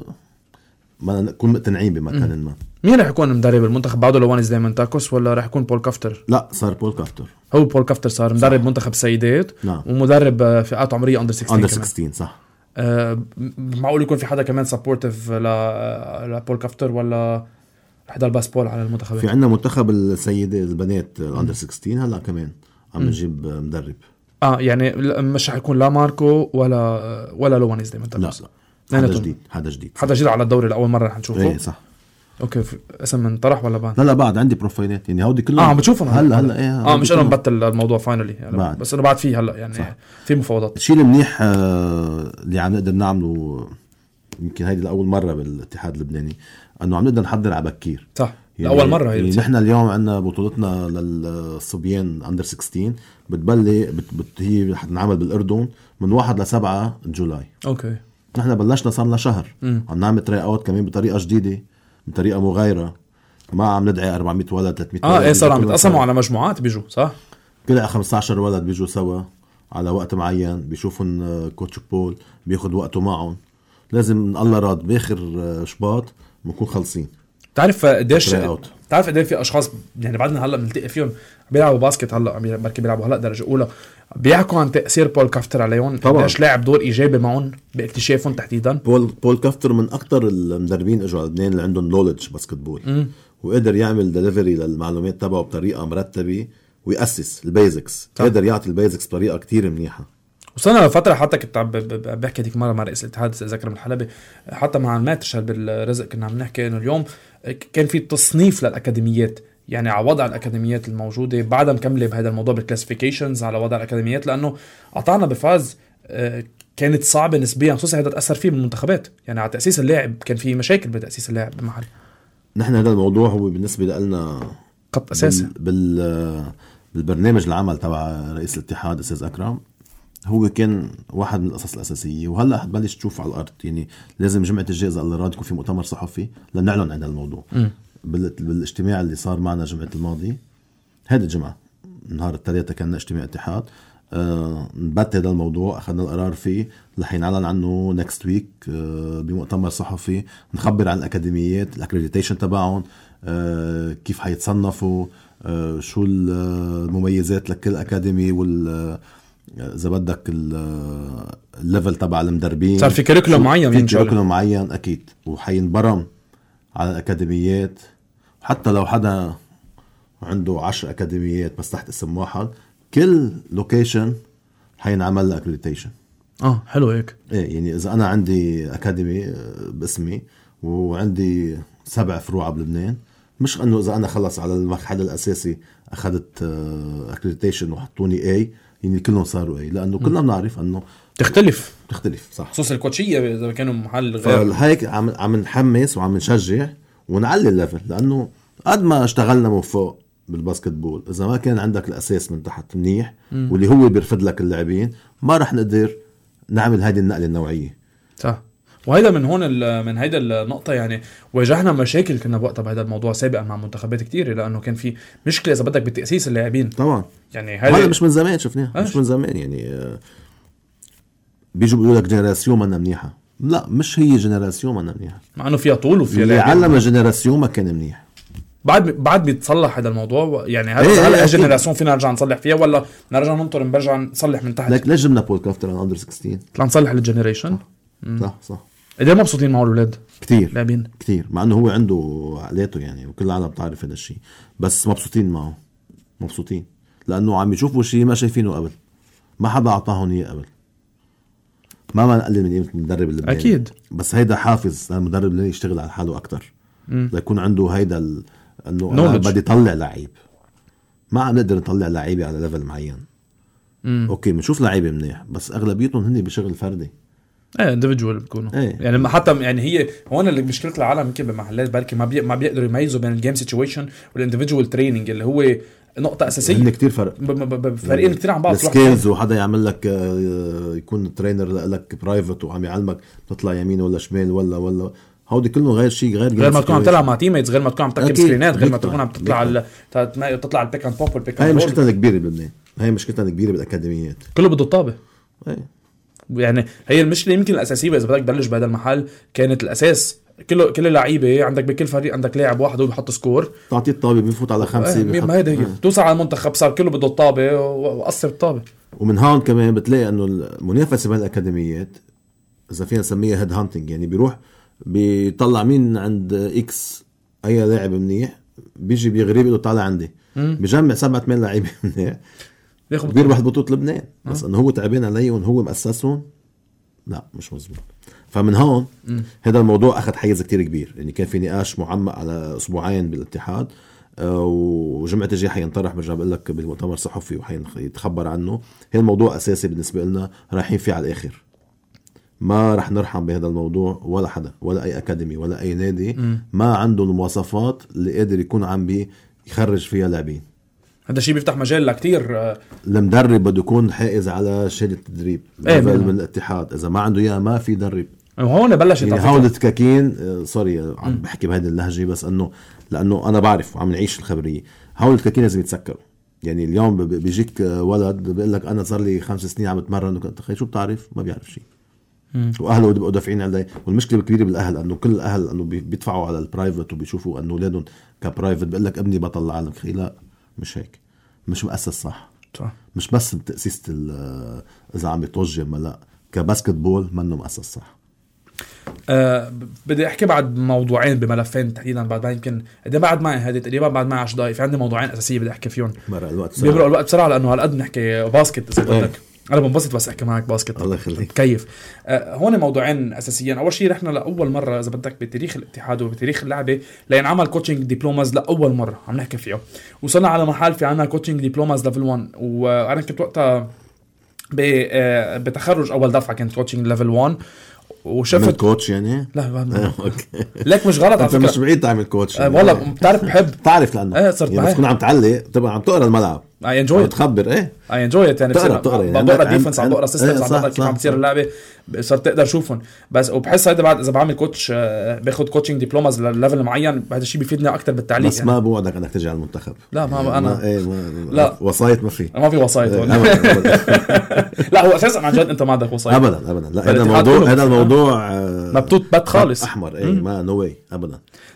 ما نكون مقتنعين بمكان ما. مين رح يكون مدرب المنتخب بعده؟ لوانيس دايما تاكوس ولا رح يكون بول كافتر؟ لا صار بول كافتر. هو بول كافتر صار مدرب صح. منتخب سيدات نعم. ومدرب فئات عمرية أندر ستة عشر. أندر ستة عشر صح. أه معقول يكون في حدا كمان سبورتيف لبول كافتر ولا حدا الباس بول على المنتخب؟ في عنا منتخب السيدة البنات اندر ستة عشر هلا كمان عم نجيب مدرب. اه يعني مش رح يكون لا ماركو ولا ولا لوانيس دايما تاكوس. لا لا هذا جديد هذا جديد هذا جديد على الدوري الأول مرة رح نشوفه. ايه صح. اوكي اسم من طرح ولا بعد؟ لا لا بعد عندي بروفايلات يعني هودي كلهم اه عم بتشوفهم هلا هلا ايه اه مش انا مبطل الموضوع فاينلي يعني بس انا بعد فيه هلا يعني صح. في مفاوضات. الشيء المنيح آه اللي عم نقدر نعمله يمكن هيدي الاول مره بالاتحاد اللبناني انه عم نقدر نحضر على بكير صح يعني اول مره. يعني نحن اليوم عندنا بطولتنا للصبيان اندر ستة عشر بتبلي بت بت هي حتنعمل بالاردن من واحد لسبعة جولاي. اوكي نحن بلشنا صار لنا شهر م. عم نعمل تراي اوت كمان بطريقه جديده بطريقه مغايره، ما عم ندعي أربعمية ولد ثلاثمية اه ولد. ايه صار عم يتقسموا على مجموعات بيجوا صح كل خمسة عشر ولد بيجوا سوا على وقت معين بيشوفون كوتش بول بياخد وقته معهم. لازم الله راد باخر شباط بنكون خلصين. تعرف قديش تعرف قديش في اشخاص يعني بعدنا هلا بنلتقي فيهم بيلعبوا باسكت هلا بركي بيلعبوا هلا درجه اولى بيحكوا عن تاثير بول كافتر عليهم قديش لاعب دور ايجابي معهم باكتشافهم تحديدا. بول بول كافتر من اكثر المدربين اجوا على لبنان اللي عندهم نوليدج باسكت بول وقدر يعمل ديليفري للمعلومات تبعه بطريقه مرتبه ويأسس البيزكس. قدر يعطي البيزكس بطريقه كتير منيحه. وصلنا لفتره حتى كنت عم بحكي ديك مره مع رئيس الاتحاد ذكر من الحلبي حتى مع الماتشر بالرزق كنا عم نحكي انه اليوم كان في تصنيف للاكاديميات يعني على وضع الاكاديميات الموجوده بعدها مكمله بهذا الموضوع بالكلاسيفيكيشنز على وضع الاكاديميات لانه قطعنا بفاز كانت صعبة نسبيا، خصوصا هذا تأثر فيه بالمنتخبات، يعني على تأسيس اللاعب كان في مشاكل بتأسيس اللاعب بمحل. نحن هذا الموضوع هو بالنسبة لنا خط أساسي بال... بال... بالبرنامج العمل تبع رئيس الاتحاد أستاذ أكرم، هو كان واحد من القصص الأساسية. وهلأ حتبلش تشوف على الأرض، يعني لازم جمعة الجائزة الله راد يكون في مؤتمر صحفي لنعلن عن الموضوع. بال... بالاجتماع اللي صار معنا جمعة الماضي هذا الجمعة نهار الثلاثة كان اجتماع اتحاد، أه نبت هذا الموضوع، أخذنا القرار فيه رح ينعلن عنه next week أه بمؤتمر صحفي، نخبر عن الأكاديميات الأكريديتيشن تبعهم، أه كيف حيتصنفوا، أه شو المميزات لكل أكاديمي، وال إذا بدك الليفل تبع المدربين. صار في كريكولوم معين، في كريكولوم معين أكيد، وحينبرم على الأكاديميات. حتى لو حدا عنده عشر أكاديميات بس تحت اسم واحد، كل لوكيشن حينعمل له أكريديتيشن. اه حلو هيك. ايه يعني إذا أنا عندي أكاديمي باسمي وعندي سبع فروع بلبنان، مش أنه إذا أنا خلص على المرحلة الأساسي أخذت أكريديتيشن وحطوني A يعني كلهم صاروا أي، لأنه كلنا بنعرف أنه تختلف تختلف صح، خصوص الكوتشية إذا كانوا محل غير. فهيك عم عم نحمس وعم نشجع ونعلي الليفل، لأنه قد ما اشتغلنا من فوق بالباسكتبول إذا ما كان عندك الأساس من تحت منيح م. واللي هو بيرفض لك اللاعبين، ما رح نقدر نعمل هذه النقلة النوعية. صح. وهذا من هون من هيدا النقطة يعني واجهنا مشاكل كنا بوقتها بهذا الموضوع سابقا مع منتخبات كتير، لأنه كان في مشكلة إذا بدك بتأسيس اللاعبين. طبعا يعني هذا مش من زمان شفناه، مش من زمان يعني بيجوا بيقولوا لك جنراسيون منا منيحة، لا مش هي جنراسيون منا منيحة، مع إنه فيها طول وفيها اللي علم الجنراسيون ما كان منيح. بعد بعد بيتصلح هذا الموضوع يعني. هل هل ايه الجنراسيون فينا نرجع نصلح فيها ولا نرجع ننطر نرجع نصلح من تحت؟ لك ليش جبنا بول كافتر عن اندر ستاشر طلع نصلح الجنريشن. صح صح. قديش مبسوطين معه الأولاد كتير لاعبين كتير، مع انه هو عنده عقلاته يعني وكل العالم بتعرف هذا الشيء، بس مبسوطين معه، مبسوطين لانه عم يشوفوا شيء ما شايفينه قبل، ما حدا اعطاهم اياه قبل. ما ما نقلل من قيمه المدرب اللبناني اكيد، بس هيدا حافز للمدرب اللي يشتغل على حاله اكتر، ليكون عنده هيدا ال... انه انا بدي اطلع لعيب، ما عم نقدر نطلع لعيبه على ليفل معين. مم. اوكي بنشوف لعيبه منيح بس اغلبيتهم هن بشغل فردي، ايه انديفيدوال بيكونوا ايه. يعني حتى يعني هي هون اللي مشكله العالم يمكن بمحلات بركي ما بي... ما بيقدروا يميزوا بين الجيم سيتويشن والانديفيدوال تريننج اللي هو نقطه اساسيه. هن كتير فرق، ب... ب... ب... فرقين كتير عن بعض. السكيلز وحدا يعمل لك يكون ترينر لك برايفت وعم يعلمك تطلع يمين ولا شمال ولا ولا هودي كله غير شيء، غير غير ما تكون عم تلعب مع تيميتس، غير ما تكون عم تركب سكرينات، غير ما تكون عم تطلع على تطلع البيك اند بوب والبيك اند. هاي مشكلتنا الكبيره بلبنان، هاي مشكلتنا الكبيره بالاكاديميات، كله بده الطابه. اي يعني هي المشكله يمكن الاساسيه اذا بدك تبلش بهذا المحل كانت الاساس كله كل اللعيبه عندك بكل فريق عندك لاعب واحد وبيحط سكور، تعطيه الطابه بيفوت على خمسه بيحط... ما هيدا هي توصل على المنتخب صار كله بده الطابه وقصر الطابه. ومن هون كمان بتلاقي انه المنافسه بين الاكاديميات اذا فينا نسميها هيد هانتنج، يعني بيروح بيطلع مين عند اكس اي لاعب منيح، بيجي بيغريب له طالع عندي، بجمع سبعة ثمان لاعبين منيح بيربح بطولة لبنان، بس انه هو تعبان عليهم وهو مؤسسهم، لا مش مزبوط. فمن هون هذا الموضوع اخذ حيز كتير كبير، يعني كان في نقاش معمق على اسبوعين بالاتحاد، وجمعة الجاي حينطرح برجع بقول لك بالمؤتمر الصحفي وحيتخبر عنه. هي الموضوع اساسي بالنسبه لنا، رايحين فيه على الاخر، ما رح نرحم بهذا الموضوع ولا حدا ولا اي اكاديمي ولا اي نادي م. ما عنده المواصفات اللي قادر يكون عم بيخرج فيها لاعبين. هذا الشيء بيفتح مجال لكتير. المدرب بده يكون حائز على شهاده التدريب ايه من الاتحاد، اذا ما عنده اياه ما في درب. وهون بلشت يعني هول التكاكين، سوري عم بحكي بهذه اللهجه بس انه لانه انا بعرف وعم نعيش الخبريه، هول التكاكين لازم يتسكروا. يعني اليوم بيجيك ولد بيقول لك انا صار لي خمس سنين عم اتمرن، تخيل شو بتعرف؟ ما بيعرف شيء، واهله بيبقوا دافعين عليه. والمشكله الكبيره بالاهل انه كل الاهل انه بيدفعوا على البرايفت وبيشوفوا انه اولادهم كبرايفت، بيقول لك ابني بطل العالم. خي لا، مش هيك، مش مؤسس صح, صح. مش بس تاسيس اذا عم يتوجه، ما لا كباسكت بول منه مؤسس صح. أه بدي احكي بعد موضوعين بملفين تحديدا، بعد ما يمكن قد بعد معي هذه تقريبا بعد معي عشر دقائق، في عندي موضوعين اساسيه بدي احكي فيهم. مرة الوقت بيمرق الوقت بسرعه لانه هالقد نحكي باسكت اذا بدك. انا بنبسط بس احكي معك باسكت، الله يخليك. كيف أه هون موضوعين اساسيين. اول شيء رحنا لاول مره اذا بدك بتاريخ الاتحاد وبتاريخ اللعبه لينعمل كوتشنج دبلوماز لاول مره عم نحكي فيه. وصلنا على محل في عنا كوتشنج دبلوماز ليفل واحد، وانا كنت وقتها بتخرج اول دفعه كانت كوتشنج ليفل واحد وشفت كوتش يعني لا ليك مش غلط على فكره مش بعيد تعمل كوتش أه والله بتعرف بحب تعرف لانه ايه صرت يعني تكون عم تعلق طبعا عم تقرا الملعب اي انجوي تخبر ايه اي انجوي يعني تقرا تقرا يعني بقرا ديفنس عم بقرا سيستمز عم بقرا كيف عم تصير اللعبه صرت تقدر تشوفهم بس وبحس هيدا بعد اذا بعمل كوتش باخذ كوتشنج ديبلوماز لليفل معين هذا الشيء بيفيدني اكثر بالتعليق بس يعني. ما بوعدك انك تجي على المنتخب لا ما انا ما ايه ما لا وصايت ما في ما في وصايت إيه لا هو اساسا عن جد انت ما عندك وصايت ابدا ابدا لا هذا الموضوع هذا الموضوع مبتوط بت خالص احمر ايه ما نو واي ابدا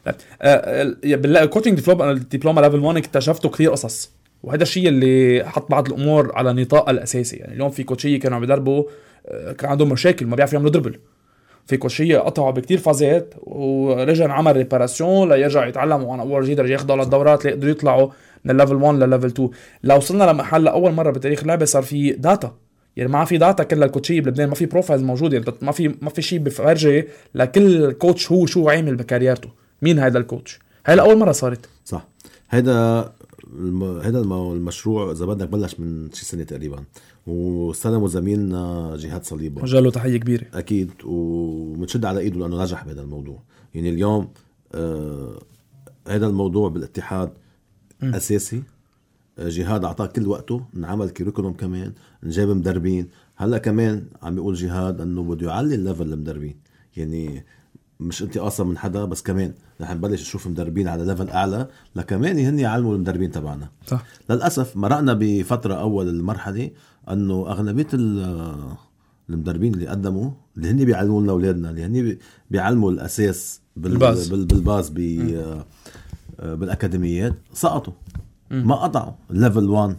بالكوتشنج ديبلوما الدبلومه ليفل واحد اكتشفتوا كثير قصص وهذا الشيء اللي حط بعض الامور على نطاق الاساسي يعني اليوم في كوتشيه كانوا عم يدربوا كان عندهم مشاكل ما بيعرفوا يعملوا دربل في كوتشيه قطعوا بكتير فازات ورجع عمل ريباراسيون ليرجع يتعلموا عن اول جديد ياخذوا على الدورات ليقدروا يطلعوا من الليفل واحد لليفل اثنين لو وصلنا لمحل اول مره بتاريخ اللعبه صار في داتا يعني ما في داتا كل الكوتشيه بلبنان ما في بروفايلز موجود يعني ما في ما في شيء بفرجي لكل كوتش هو شو عامل بكاريرته مين هذا الكوتش هاي اول مره صارت صح هيدا الم... هذا المشروع اذا بدك بلش من شي سنه تقريبا واستلموا زميلنا جهاد صليبه وجاله تحيه كبيره اكيد ومنشد على ايده لانه نجح بهذا الموضوع يعني اليوم آه هذا الموضوع بالاتحاد م. اساسي آه جهاد اعطاه كل وقته نعمل كيريكولوم كمان نجيب مدربين هلا كمان عم بيقول جهاد انه بده يعلي الليفل المدربين يعني مش انتقاصا من حدا بس كمان رح نبلش نشوف مدربين على ليفل اعلى لكمان هن يعلموا المدربين تبعنا صح. للاسف مرقنا بفتره اول المرحله انه اغلبيه المدربين اللي قدموا اللي هن بيعلموا لنا اولادنا اللي هن بيعلموا الاساس بالباز بالباز بي بالاكاديميات سقطوا م. ما قطعوا الليفل واحد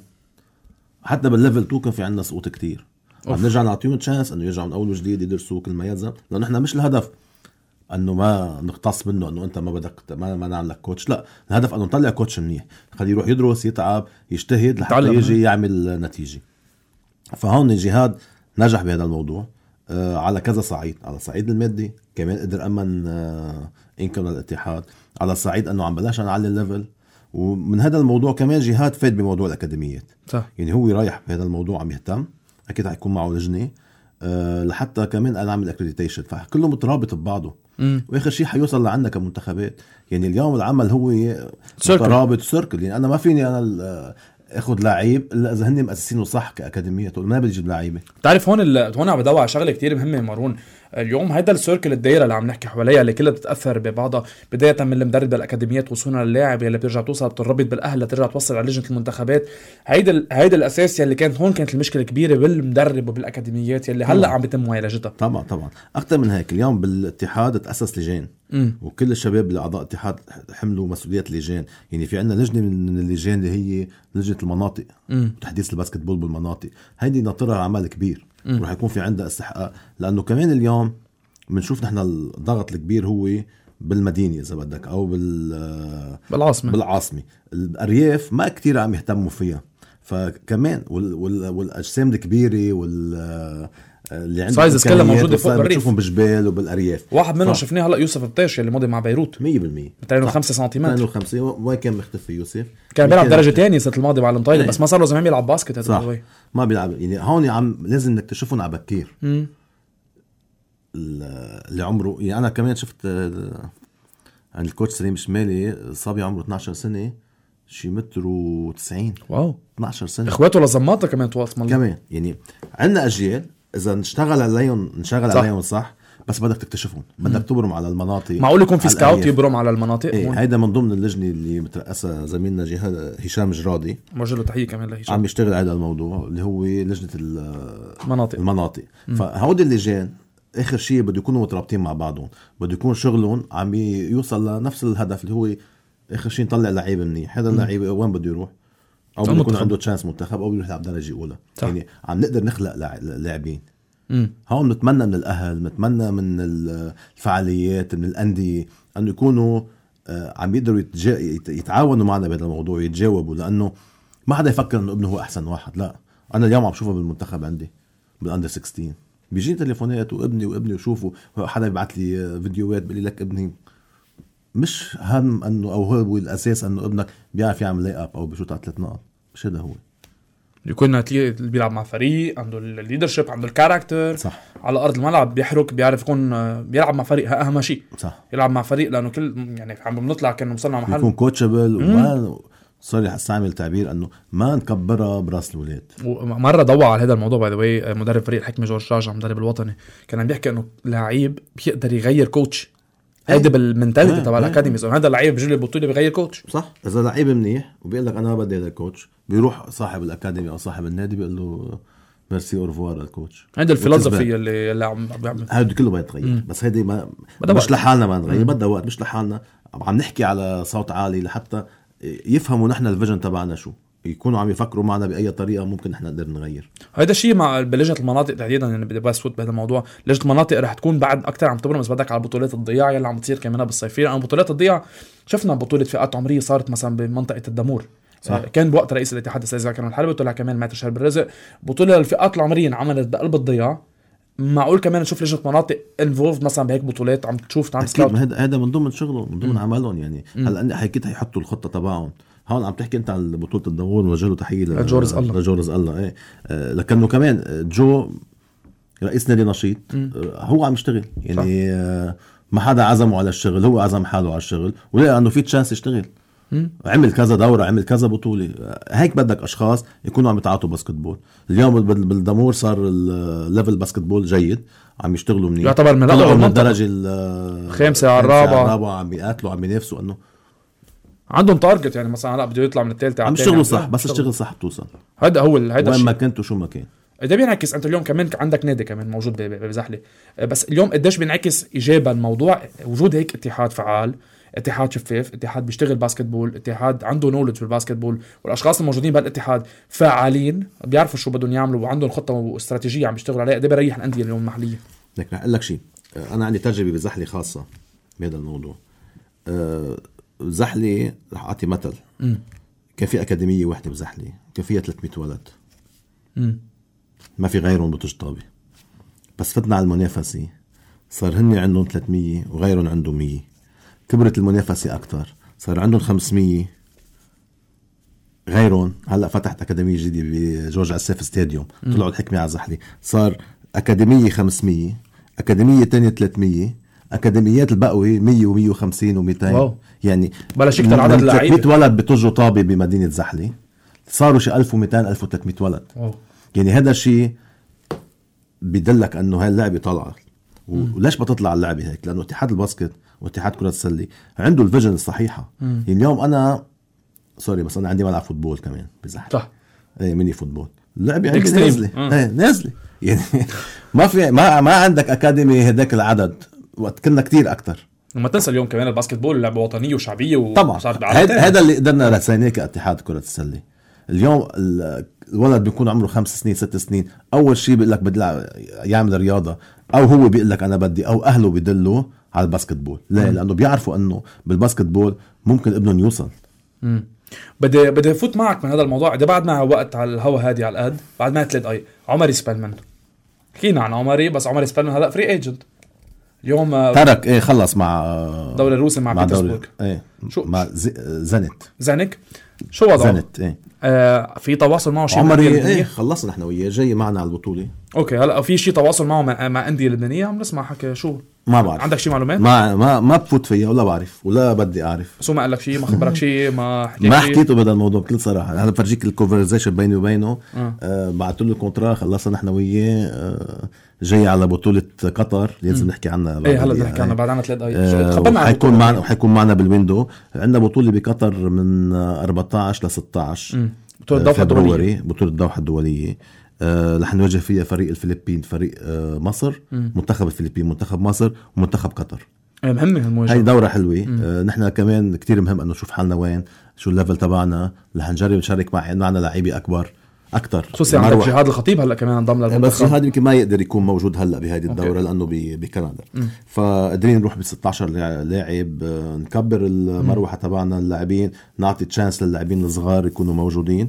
حتى بالليفل اثنين كان في عندنا سقوط كتير عم نرجع نعطيهم تشانس انه يرجعوا من اول وجديد يدرسوا كل ما يلزم لانه احنا مش الهدف انه ما نقتص منه انه انت ما بدك ما ما نعمل لك كوتش لا الهدف انه نطلع كوتش منيح خليه يروح يدرس يتعب يجتهد لحتى يجي يعمل نتيجه فهون الجهاد نجح بهذا الموضوع آه على كذا صعيد على الصعيد المادي كمان قدر امن آه انكم للاتحاد على الصعيد انه عم بلاش نعلي الليفل ومن هذا الموضوع كمان جهاد فاد بموضوع الاكاديميات صح. يعني هو رايح بهذا الموضوع عم يهتم اكيد حيكون معه لجنه أه لحتى كمان انا اعمل اكريديتيشن فكله مترابط ببعضه م. واخر شيء حيوصل لعندنا كمنتخبات يعني اليوم العمل هو مترابط سيركل يعني انا ما فيني انا اخذ لعيب الا اذا هن مؤسسينه صح كاكاديميه ما بدي اجيب لعيبه بتعرف هون ال... هون عم بدور على شغله كتير مهمه مارون اليوم هيدا السيركل الدايره اللي عم نحكي حواليها اللي كلها بتتاثر ببعضها بدايه من المدرب بالاكاديميات وصولا للاعب اللي بترجع توصل بتربط بالاهل ترجع توصل على لجنه المنتخبات هيدا ال... هيدا الاساس اللي كانت هون كانت المشكله الكبيره بالمدرب وبالاكاديميات اللي هلا عم بيتم معالجتها طبعا طبعا اكثر من هيك اليوم بالاتحاد تاسس لجان م. وكل الشباب اللي اعضاء الاتحاد حملوا مسؤوليه لجان يعني في عندنا لجنه من اللجان اللي هي لجنه المناطق م. وتحديث الباسكتبول بالمناطق هيدي ناطرها عمل كبير وراح يكون في عندها استحقاق لانه كمان اليوم بنشوف نحن الضغط الكبير هو بالمدينه اذا بدك او بال بالعاصمه بالعاصمه الارياف ما كتير عم يهتموا فيها فكمان وال... وال... والاجسام الكبيره وال اللي عنده سايزز كلها موجوده فوق الريف بتشوفهم بالجبال وبالارياف واحد منهم شفناه هلا يوسف بطيش اللي ماضي مع بيروت مية بالمية اثنين وخمسين سنتيمتر اثنين وخمسين وين كان مختفي يوسف كان بيلعب درجه ثانيه السنه الماضيه مع المطايله بس ما صار له زمان يلعب باسكت هذا هو ما بيلعب يعني هون عم لازم نكتشفهم على بكير م. اللي عمره يعني انا كمان شفت عند الكوتش سليم شمالي صبي عمره اثناشر سنه شي متر وتسعين واو اثناشر سنه اخواته لزماطه كمان تواصل كمان يعني عندنا اجيال اذا نشتغل عليهم نشتغل صح. عليهم صح بس بدك تكتشفهم بدك تبرم على المناطق معقول يكون في سكاوت يبرم على المناطق ايه هيدا من ضمن اللجنه اللي مترأسها زميلنا جهاد هشام جرادي موجه له تحيه كمان لهشام عم يشتغل على هذا الموضوع اللي هو لجنه المناطق المناطق فهودي اللجان اخر شيء بده يكونوا مترابطين مع بعضهم بده يكون شغلهم عم يوصل لنفس الهدف اللي هو اخر شيء نطلع لعيب منيح هذا اللعيب وين بده يروح او بده يكون عنده تشانس منتخب او بيروح يلعب درجه اولى يعني عم نقدر نخلق لاعبين هون نتمنى من الاهل نتمنى من الفعاليات من الانديه انه يكونوا عم يقدروا يتعاونوا معنا بهذا الموضوع يتجاوبوا لانه ما حدا يفكر انه ابنه هو احسن واحد لا انا اليوم عم شوفه بالمنتخب عندي بالاندر ستة عشر بيجيني تليفونات وابني وابني وشوفوا حدا يبعث لي فيديوهات بيقول لك ابني مش هم انه او هو الاساس انه ابنك بيعرف يعمل لاي اب او بشوط على ثلاث نقط مش هذا هو يكون بيلعب مع فريق عنده الليدرشيب عنده الكاركتر صح. على ارض الملعب بيحرك بيعرف يكون بيلعب مع فريق اهم شيء صح. يلعب مع فريق لانه كل يعني عم بنطلع كانه وصلنا محل يكون كوتشبل وما صار استعمل تعبير انه ما نكبرها براس الولاد. ومره ضوى على هذا الموضوع باي ذا واي مدرب فريق الحكمه جورج راجع المدرب الوطني كان عم بيحكي انه لعيب بيقدر يغير كوتش هيدا بالمنتاليتي تبع الاكاديمي. هذا اللعيب بيجي البطوله بيغير كوتش. صح. اذا لعيب منيح وبيقول لك انا ما بدي هذا الكوتش بيروح صاحب الاكاديمي او صاحب النادي بيقول له ميرسي اورفوار الكوتش. هيدا الفلسفه اللي اللي عم بيعمل هذا كله بيتغير. بس هيدي ما مش لحالنا ما نغير بدها وقت مش لحالنا عم نحكي على صوت عالي لحتى يفهموا نحن الفيجن تبعنا شو يكونوا عم يفكروا معنا بأي طريقة ممكن نحن نقدر نغير. هذا الشيء مع بلجنة المناطق تحديدا يعني بدي بس فوت بهذا الموضوع. لجنة المناطق رح تكون بعد أكتر عم تبرم بس بدك على بطولات الضياع يلي عم تصير كمان بالصيفية. أنا بطولات الضياع شفنا بطولة فئات عمرية صارت مثلا بمنطقة الدمور. صح. كان بوقت رئيس الاتحاد السيد زكريا الحلبي طلع كمان مع تشهر بالرزق بطولة الفئات العمرية انعملت بقلب الضياع. معقول كمان نشوف لجنة مناطق انفولد مثلا بهيك بطولات عم تشوف عم سكاوت. هذا هذا من ضمن شغلهم من ضمن عملهم يعني. هلا حكيت هيحطوا الخطة تبعهم. هون عم تحكي انت عن بطولة الدمور وجه له تحية لجورز الله لجورز الله ايه آه لكنه كمان جو رئيس نادي نشيط آه هو عم يشتغل يعني آه ما حدا عزمه على الشغل هو عزم حاله على الشغل ولقى انه في تشانس يشتغل. مم. عمل كذا دورة عمل كذا بطولة. هيك بدك أشخاص يكونوا عم يتعاطوا باسكتبول. اليوم بالدمور صار الليفل باسكتبول جيد عم يشتغلوا منيح يعتبر من طلعوا من الدرجة الخامسة على الرابعة عم بيقاتلوا عم بينافسوا انه عندهم تارجت يعني مثلا هلا بده يطلع من الثالثة عم يشتغلوا صح بس اشتغل صح بتوصل. هذا هو هذا وين ما كنت وشو ما كان. ده بينعكس انت اليوم كمان عندك نادي كمان موجود بزحلة بس اليوم قديش بينعكس ايجابا الموضوع وجود هيك اتحاد فعال اتحاد شفاف اتحاد بيشتغل باسكتبول اتحاد عنده نولج بالباسكتبول والاشخاص الموجودين بالاتحاد فعالين بيعرفوا شو بدهم يعملوا وعندهم خطه واستراتيجيه عم بيشتغلوا عليها. ده بيريح الانديه اليوم المحليه. لك رح اقول لك شيء انا عندي تجربه بزحلة خاصه بهذا الموضوع. أه زحلة رح اعطي مثل م. كان في اكاديميه واحده بزحلة كان فيها ثلاثمية ولد م. ما في غيرهم بتشطابي بس فتنا على المنافسه صار هن عندهم ثلاثمية وغيرهم عندهم مية كبرت المنافسة أكتر صار عندهم خمسمية غيرهم هلأ فتحت أكاديمية جديدة بجورج عساف ستاديوم طلعوا الحكمة على زحلة صار أكاديمية خمسمية أكاديمية تانية ثلاثمية أكاديميات البقوي مية ومية وخمسين ومئتين يعني بلاش يكتر عدد اللعيبة. ثلاثمية ولد بتجوا طابة بمدينة زحلة صاروا شي ألف ومئتين ألف وثلاثمية ولد. واو. يعني هذا الشيء بدلك أنه هاي اللعبة طلعت وليش بتطلع اللعبة هيك لأنه اتحاد الباسكت واتحاد كرة السلة عنده الفيجن الصحيحة. يعني اليوم أنا سوري بس أنا عندي ملعب فوتبول كمان بزحلة صح ايه ميني فوتبول اللعبة عندي نازلة ايه نازلة يعني ما في ما ما عندك أكاديمي هداك العدد وقت كنا كتير أكتر. وما تنسى اليوم كمان الباسكتبول لعبة وطنية وشعبية طبعا هذا اللي قدرنا رسيناه كاتحاد كرة السلة. اليوم الولد بيكون عمره خمس سنين ست سنين أول شيء بيقول لك بدي يعمل رياضة أو هو بيقول لك أنا بدي أو أهله بيدلوا على الباسكتبول. لا لأنه بيعرفوا أنه بالباسكتبول ممكن ابنهم يوصل. مم. بدي بدي فوت معك من هذا الموضوع إذا بعد ما وقت على الهوا هادي على القد بعد ما ثلاث دقايق. عمري سبيلمان حكينا عن عمري بس عمري سبيلمان هلا فري ايجنت اليوم ترك ايه خلص مع دوري الروسي مع, مع بيترسبورغ ايه شو مع زنت زنك شو وضعه زنت ايه آه في تواصل معه شيء عمري ايه خلصنا نحن وياه جاي معنا على البطوله. اوكي هلا في شيء تواصل معه مع, مع انديه لبنانيه عم نسمع حكي شو ما بعرف عندك شيء معلومات ما ما ما بفوت فيها ولا بعرف ولا بدي اعرف. شو ما قال لك شيء ما خبرك شيء ما حكيت ما حكيته بهذا الموضوع بكل صراحه. انا بفرجيك الكونفرزيشن بيني وبينه آه. آه بعثت له كونترا خلصنا نحن وياه آه جاي على بطوله قطر لازم نحكي عنها بعد ايه هلا نحكي عنها بعد عنا ثلاث دقائق. آه خبرنا حيكون معنا حيكون معنا بالويندو. عندنا بطوله بقطر من أربعتاشر ل ستة عشر بطوله الدوحه الدوليه بطوله الدوحه الدوليه أه رح نواجه فيها فريق الفلبين فريق أه مصر م. منتخب الفلبين منتخب مصر ومنتخب قطر. مهمة المواجهة هاي دورة حلوة. أه نحن كمان كتير مهم أنه نشوف حالنا وين شو الليفل تبعنا رح نجرب نشارك مع معنا لاعبي أكبر أكتر خصوصا عندك جهاد الخطيب هلا كمان انضم للمنتخب بس جهاد يمكن ما يقدر يكون موجود هلا بهذه الدورة لأنه بكندا فقدرين نروح ب ستة عشر لاعب أه نكبر المروحة تبعنا اللاعبين نعطي تشانس للاعبين الصغار يكونوا موجودين.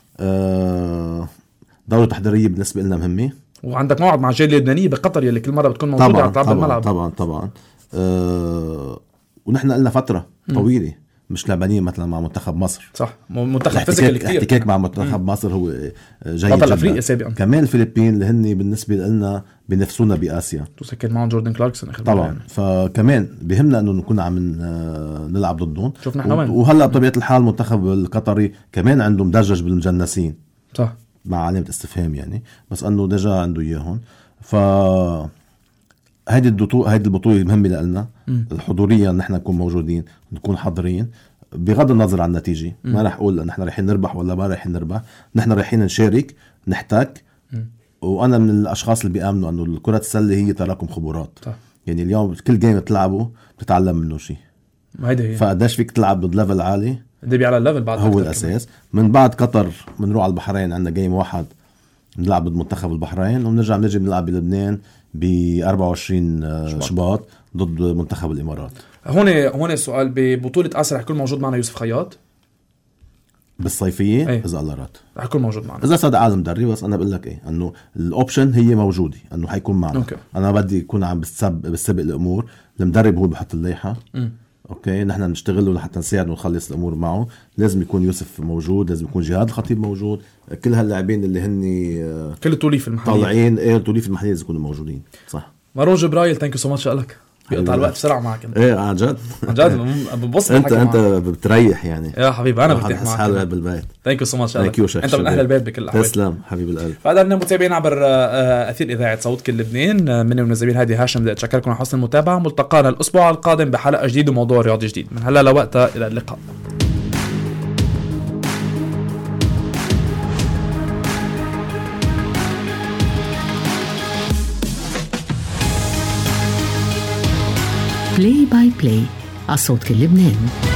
أه دورة تحضيرية بالنسبة لنا مهمة. وعندك موعد مع الجالية اللبنانية بقطر يلي كل مرة بتكون موجودة على طابة الملعب. طبعا طبعا أه ونحن قلنا فترة طويلة مش لعبانين مثلا مع منتخب مصر. صح منتخب فيزيكال كتير. الاحتكاك مع منتخب مم. مصر هو جيد بطل افريقيا سابقا. كمان الفلبين اللي هن بالنسبه لنا بنفسونا باسيا تسكر معهم جوردن كلاركسون اخر طبعا يعني. فكمان بهمنا انه نكون عم نلعب ضدهم. شفنا احنا وين. وهلا بطبيعه الحال المنتخب القطري كمان عنده مدجج بالمجنسين صح مع علامه استفهام يعني، بس انه ديجا عنده اياهم. ف هيدي البطوله هيدي البطوله مهمه لنا الحضوريه، نحن نكون موجودين نكون حاضرين بغض النظر عن النتيجه. م. ما راح اقول نحن رايحين نربح ولا ما رايحين نربح، نحن رايحين نشارك نحتك. م. وانا من الاشخاص اللي بيامنوا انه كره السله هي تراكم خبرات. صح. يعني اليوم كل جيم بتلعبه بتتعلم منه شيء. هيدا هي. فقديش فيك تلعب بليفل عالي دي على الليفل بعد هو الاساس. من بعد قطر بنروح على البحرين، عندنا جيم واحد بنلعب ضد منتخب البحرين، وبنرجع بنجي بنلعب بلبنان ب أربعة وعشرين شباط ضد منتخب الامارات. هون هون السؤال، ببطوله اسيا رح يكون موجود معنا يوسف خياط بالصيفيه؟ ايه؟ اذا الله راد رح يكون موجود معنا اذا صار عالم دري. بس انا بقول لك ايه، انه الاوبشن هي موجوده انه حيكون معنا. أوكي. انا بدي يكون عم بسب بسبق الامور، المدرب هو بحط اللائحه. م. اوكي نحن نشتغل لحتى نساعد ونخلص الامور معه. لازم يكون يوسف موجود، لازم يكون جهاد الخطيب موجود، كل هاللاعبين اللي هن كل التوليف المحليه طالعين ايه التوليف المحليه لازم يكونوا موجودين. صح. مارون جبرايل ثانك يو سو ماتش لك، بيقطع الوقت بسرعه معك انت. ايه عن جد عن جد ببص انت انت بتريح يعني يا حبيبي. انا برتاح معك حالي بالبيت. ثانك يو سو ماتش لك، انت من اهل البيت بكل الاحوال. تسلم حبيب القلب. فقدرنا متابعين عبر اثير اذاعه صوت كل لبنان. من المنزلين هادي هاشم، بدي اتشكركم على حسن المتابعه. ملتقانا الاسبوع القادم بحلقه جديده وموضوع رياضي جديد. من هلا لوقتها الى اللقاء. بلاي باي بلاي على صوت كل لبنان.